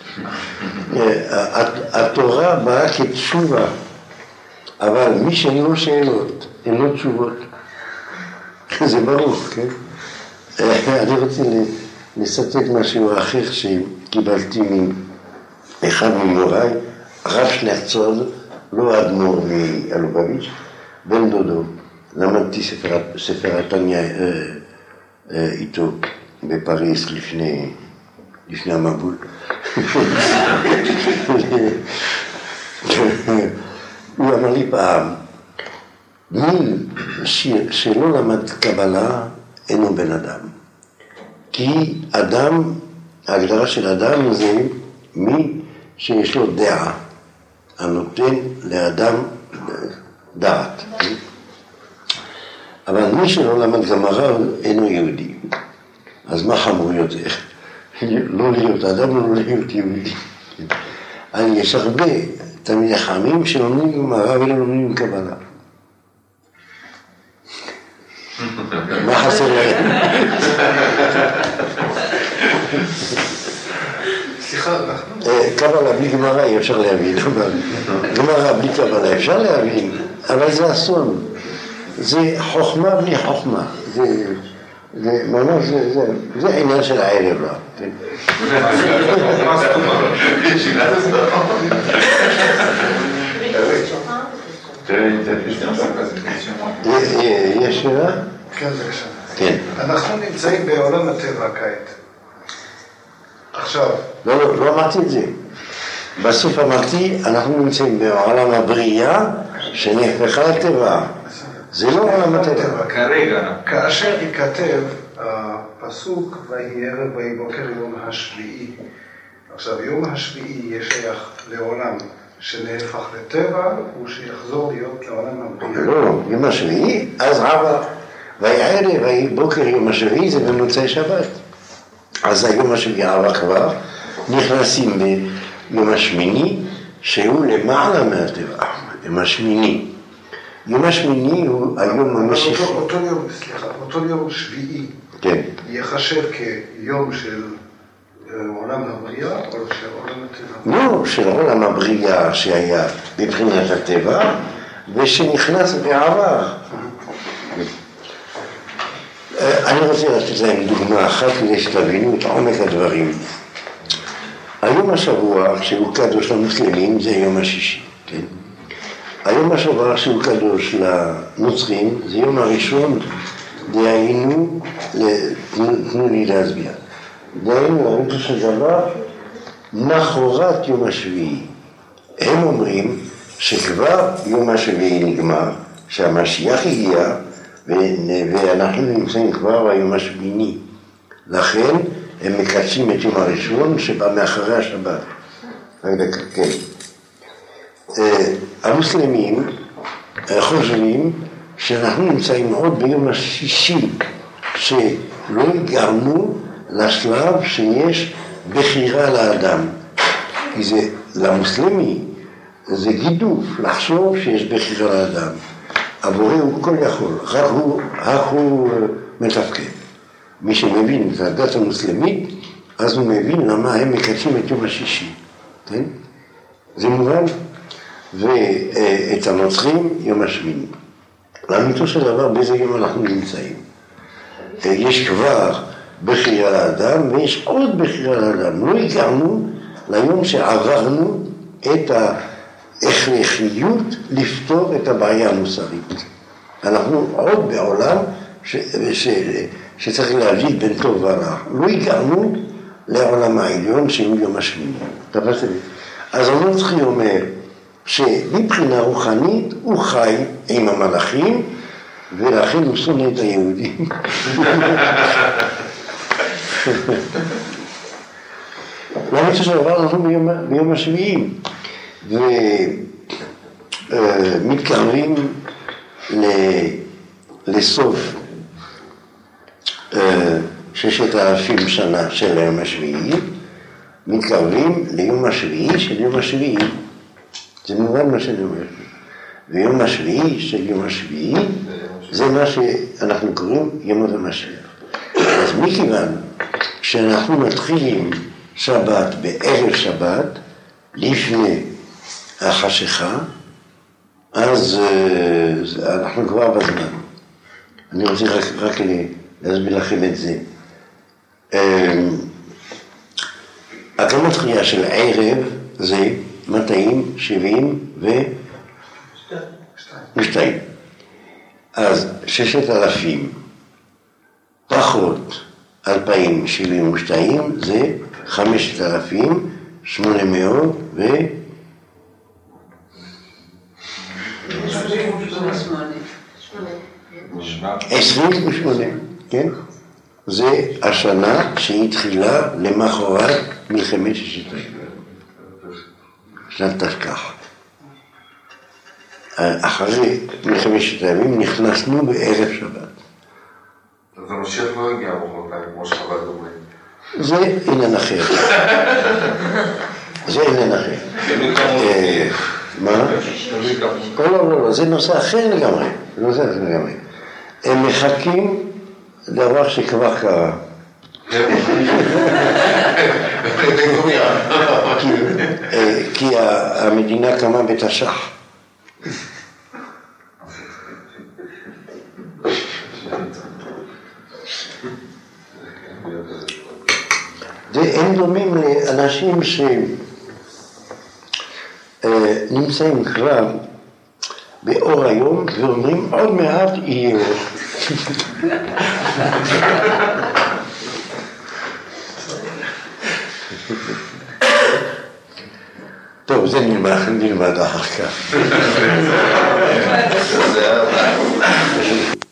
התורה באה כתשובה, אבל מי שאין לו שאלות, אין לו תשובות. זה ברור, כן? אני רוצה לסתת משהו אחר שקיבלתי מאחד ממוריי, הרב שנרצוד, לא אדמו"ר מאלובביץ', בן דודו. למדתי ספר התניא איתו בפריז לפני המבול. הוא אמר לי פעם, מי שלא למד קבלה אינו בן אדם. כי אדם, ההגדרה של אדם זה מי שיש לו דעה, הנותן לאדם דעת. אבל מי שלא למד גמרא אינו יהודי. אז מה חמור יותר? לא להיות אדם, לא להיות יהודי. יש הרבה תלמידי חכמים שלומדים גמרא ולא לומדים קבלה. מה חסר להם? סליחה, קבלה בלי גמרא אי אפשר להבין. גמרא בלי קבלה אפשר להבין, אבל זה אסון. זה חוכמה בלי חוכמה. זה ממש, זה עניין של הערב רב. יש שאלה? כן, בבקשה. כן. אנחנו נמצאים בעולם הטבע כעת. עכשיו. לא אמרתי את זה. בסוף אמרתי, אנחנו נמצאים בעולם הבריאה שנהפכה לטבע. זה לא עולם הטבע. כרגע. כאשר ייכתב הפסוק ויהי ערב ויהי בוקר יום השביעי. עכשיו, יום השביעי יהיה שייך לעולם שנהפך לטבע, הוא שיחזור להיות לעולם הבריאה. לא, יום השביעי, אז עבר. ויהי ערב ויהי בוקר יום השביעי זה במוצאי שבת. אז היום השביעי עבר כבר, נכנסים ביום השמיני, שהוא למעלה מהטבע, יום השמיני. יום השמיני הוא היום המשיחי. אותו יום שביעי כן. יחשב כיום של עולם הבריאה או של עולם הטבע? לא, של עולם הבריאה שהיה בבחינת הטבע ושנכנס בעבר. אני רוצה לתת להם דוגמה אחת כדי שתבינו את עומק הדברים. היום השבוע שהוא קדוש למוסלמים זה יום השישי, כן? היום השבוע שהוא קדוש לנוצרים זה יום הראשון, דהיינו, תנו לי להסביר, דהיינו הראשון של דבר נחורת יום השביעי. הם אומרים שכבר יום השביעי נגמר, שהמשיח הגיע ואנחנו נמצאים כבר ביום השמיני. לכן הם מקדשים את יום הראשון שבא מאחרי השבת. כן. המוסלמים חושבים שאנחנו נמצאים עוד ביום השישי, שלא הגענו לשלב שיש בחירה לאדם. כי זה למוסלמי, זה גידוף לחשוב שיש בחירה לאדם. הבורא הוא כל יכול, רק הוא מתפקד. מי שמבין את הדת המוסלמית, אז הוא מבין למה הם מקדשים את יום השישי. כן? זה מובן? ואת הנוצרים יום השמיני. לאמיתו של דבר באיזה יום אנחנו נמצאים. יש כבר בחירה לאדם ויש עוד בחירה לאדם. לא הגענו ליום שעברנו את ההכרחיות לפתור את הבעיה המוסרית. אנחנו עוד בעולם שצריך להבדיל בין טוב ורע. לא הגענו לעולם העליון שהוא יום השמיני. אז הנוצרי אומר שמבחינה רוחנית הוא חי עם המלאכים ולכן הוא שונא את היהודים. למה שדבר אנחנו ביום השביעי ומתקרבים לסוף 6,000 שנה של היום השביעי, מתקרבים ליום השביעי של יום השביעי. זה מובן מה שאני אומר. ויום השביעי של יום השביעי זה מה שאנחנו קוראים ימות המשיח. אז מכיוון שאנחנו מתחילים שבת בערב שבת לפני החשיכה, אז אנחנו כבר בזמן. אני רוצה רק להסביר לכם את זה. הקמת חייה של ערב זה 272. אז 6,000 פחות 2,072 זה 5,828, כן? זה השנה שהתחילה למחרת מלחמת ששת הימים. שנת תשכ"ח. אחרי מלחמת ששת הימים נכנסנו בערב שבת. אז המשיח לא הגיע מחרתיים כמו שחב"ד אומרים. זה עניין אחר. זה עניין אחר. מה? לא, זה נושא אחר לגמרי. הם מחכים דבר שכבר קרה. כי המדינה קמה בתש"ח. הם דומים לאנשים שנמצאים כבר באור היום ואומרים עוד מעט יהיה אור. טוב, זה נלמד אחר כך.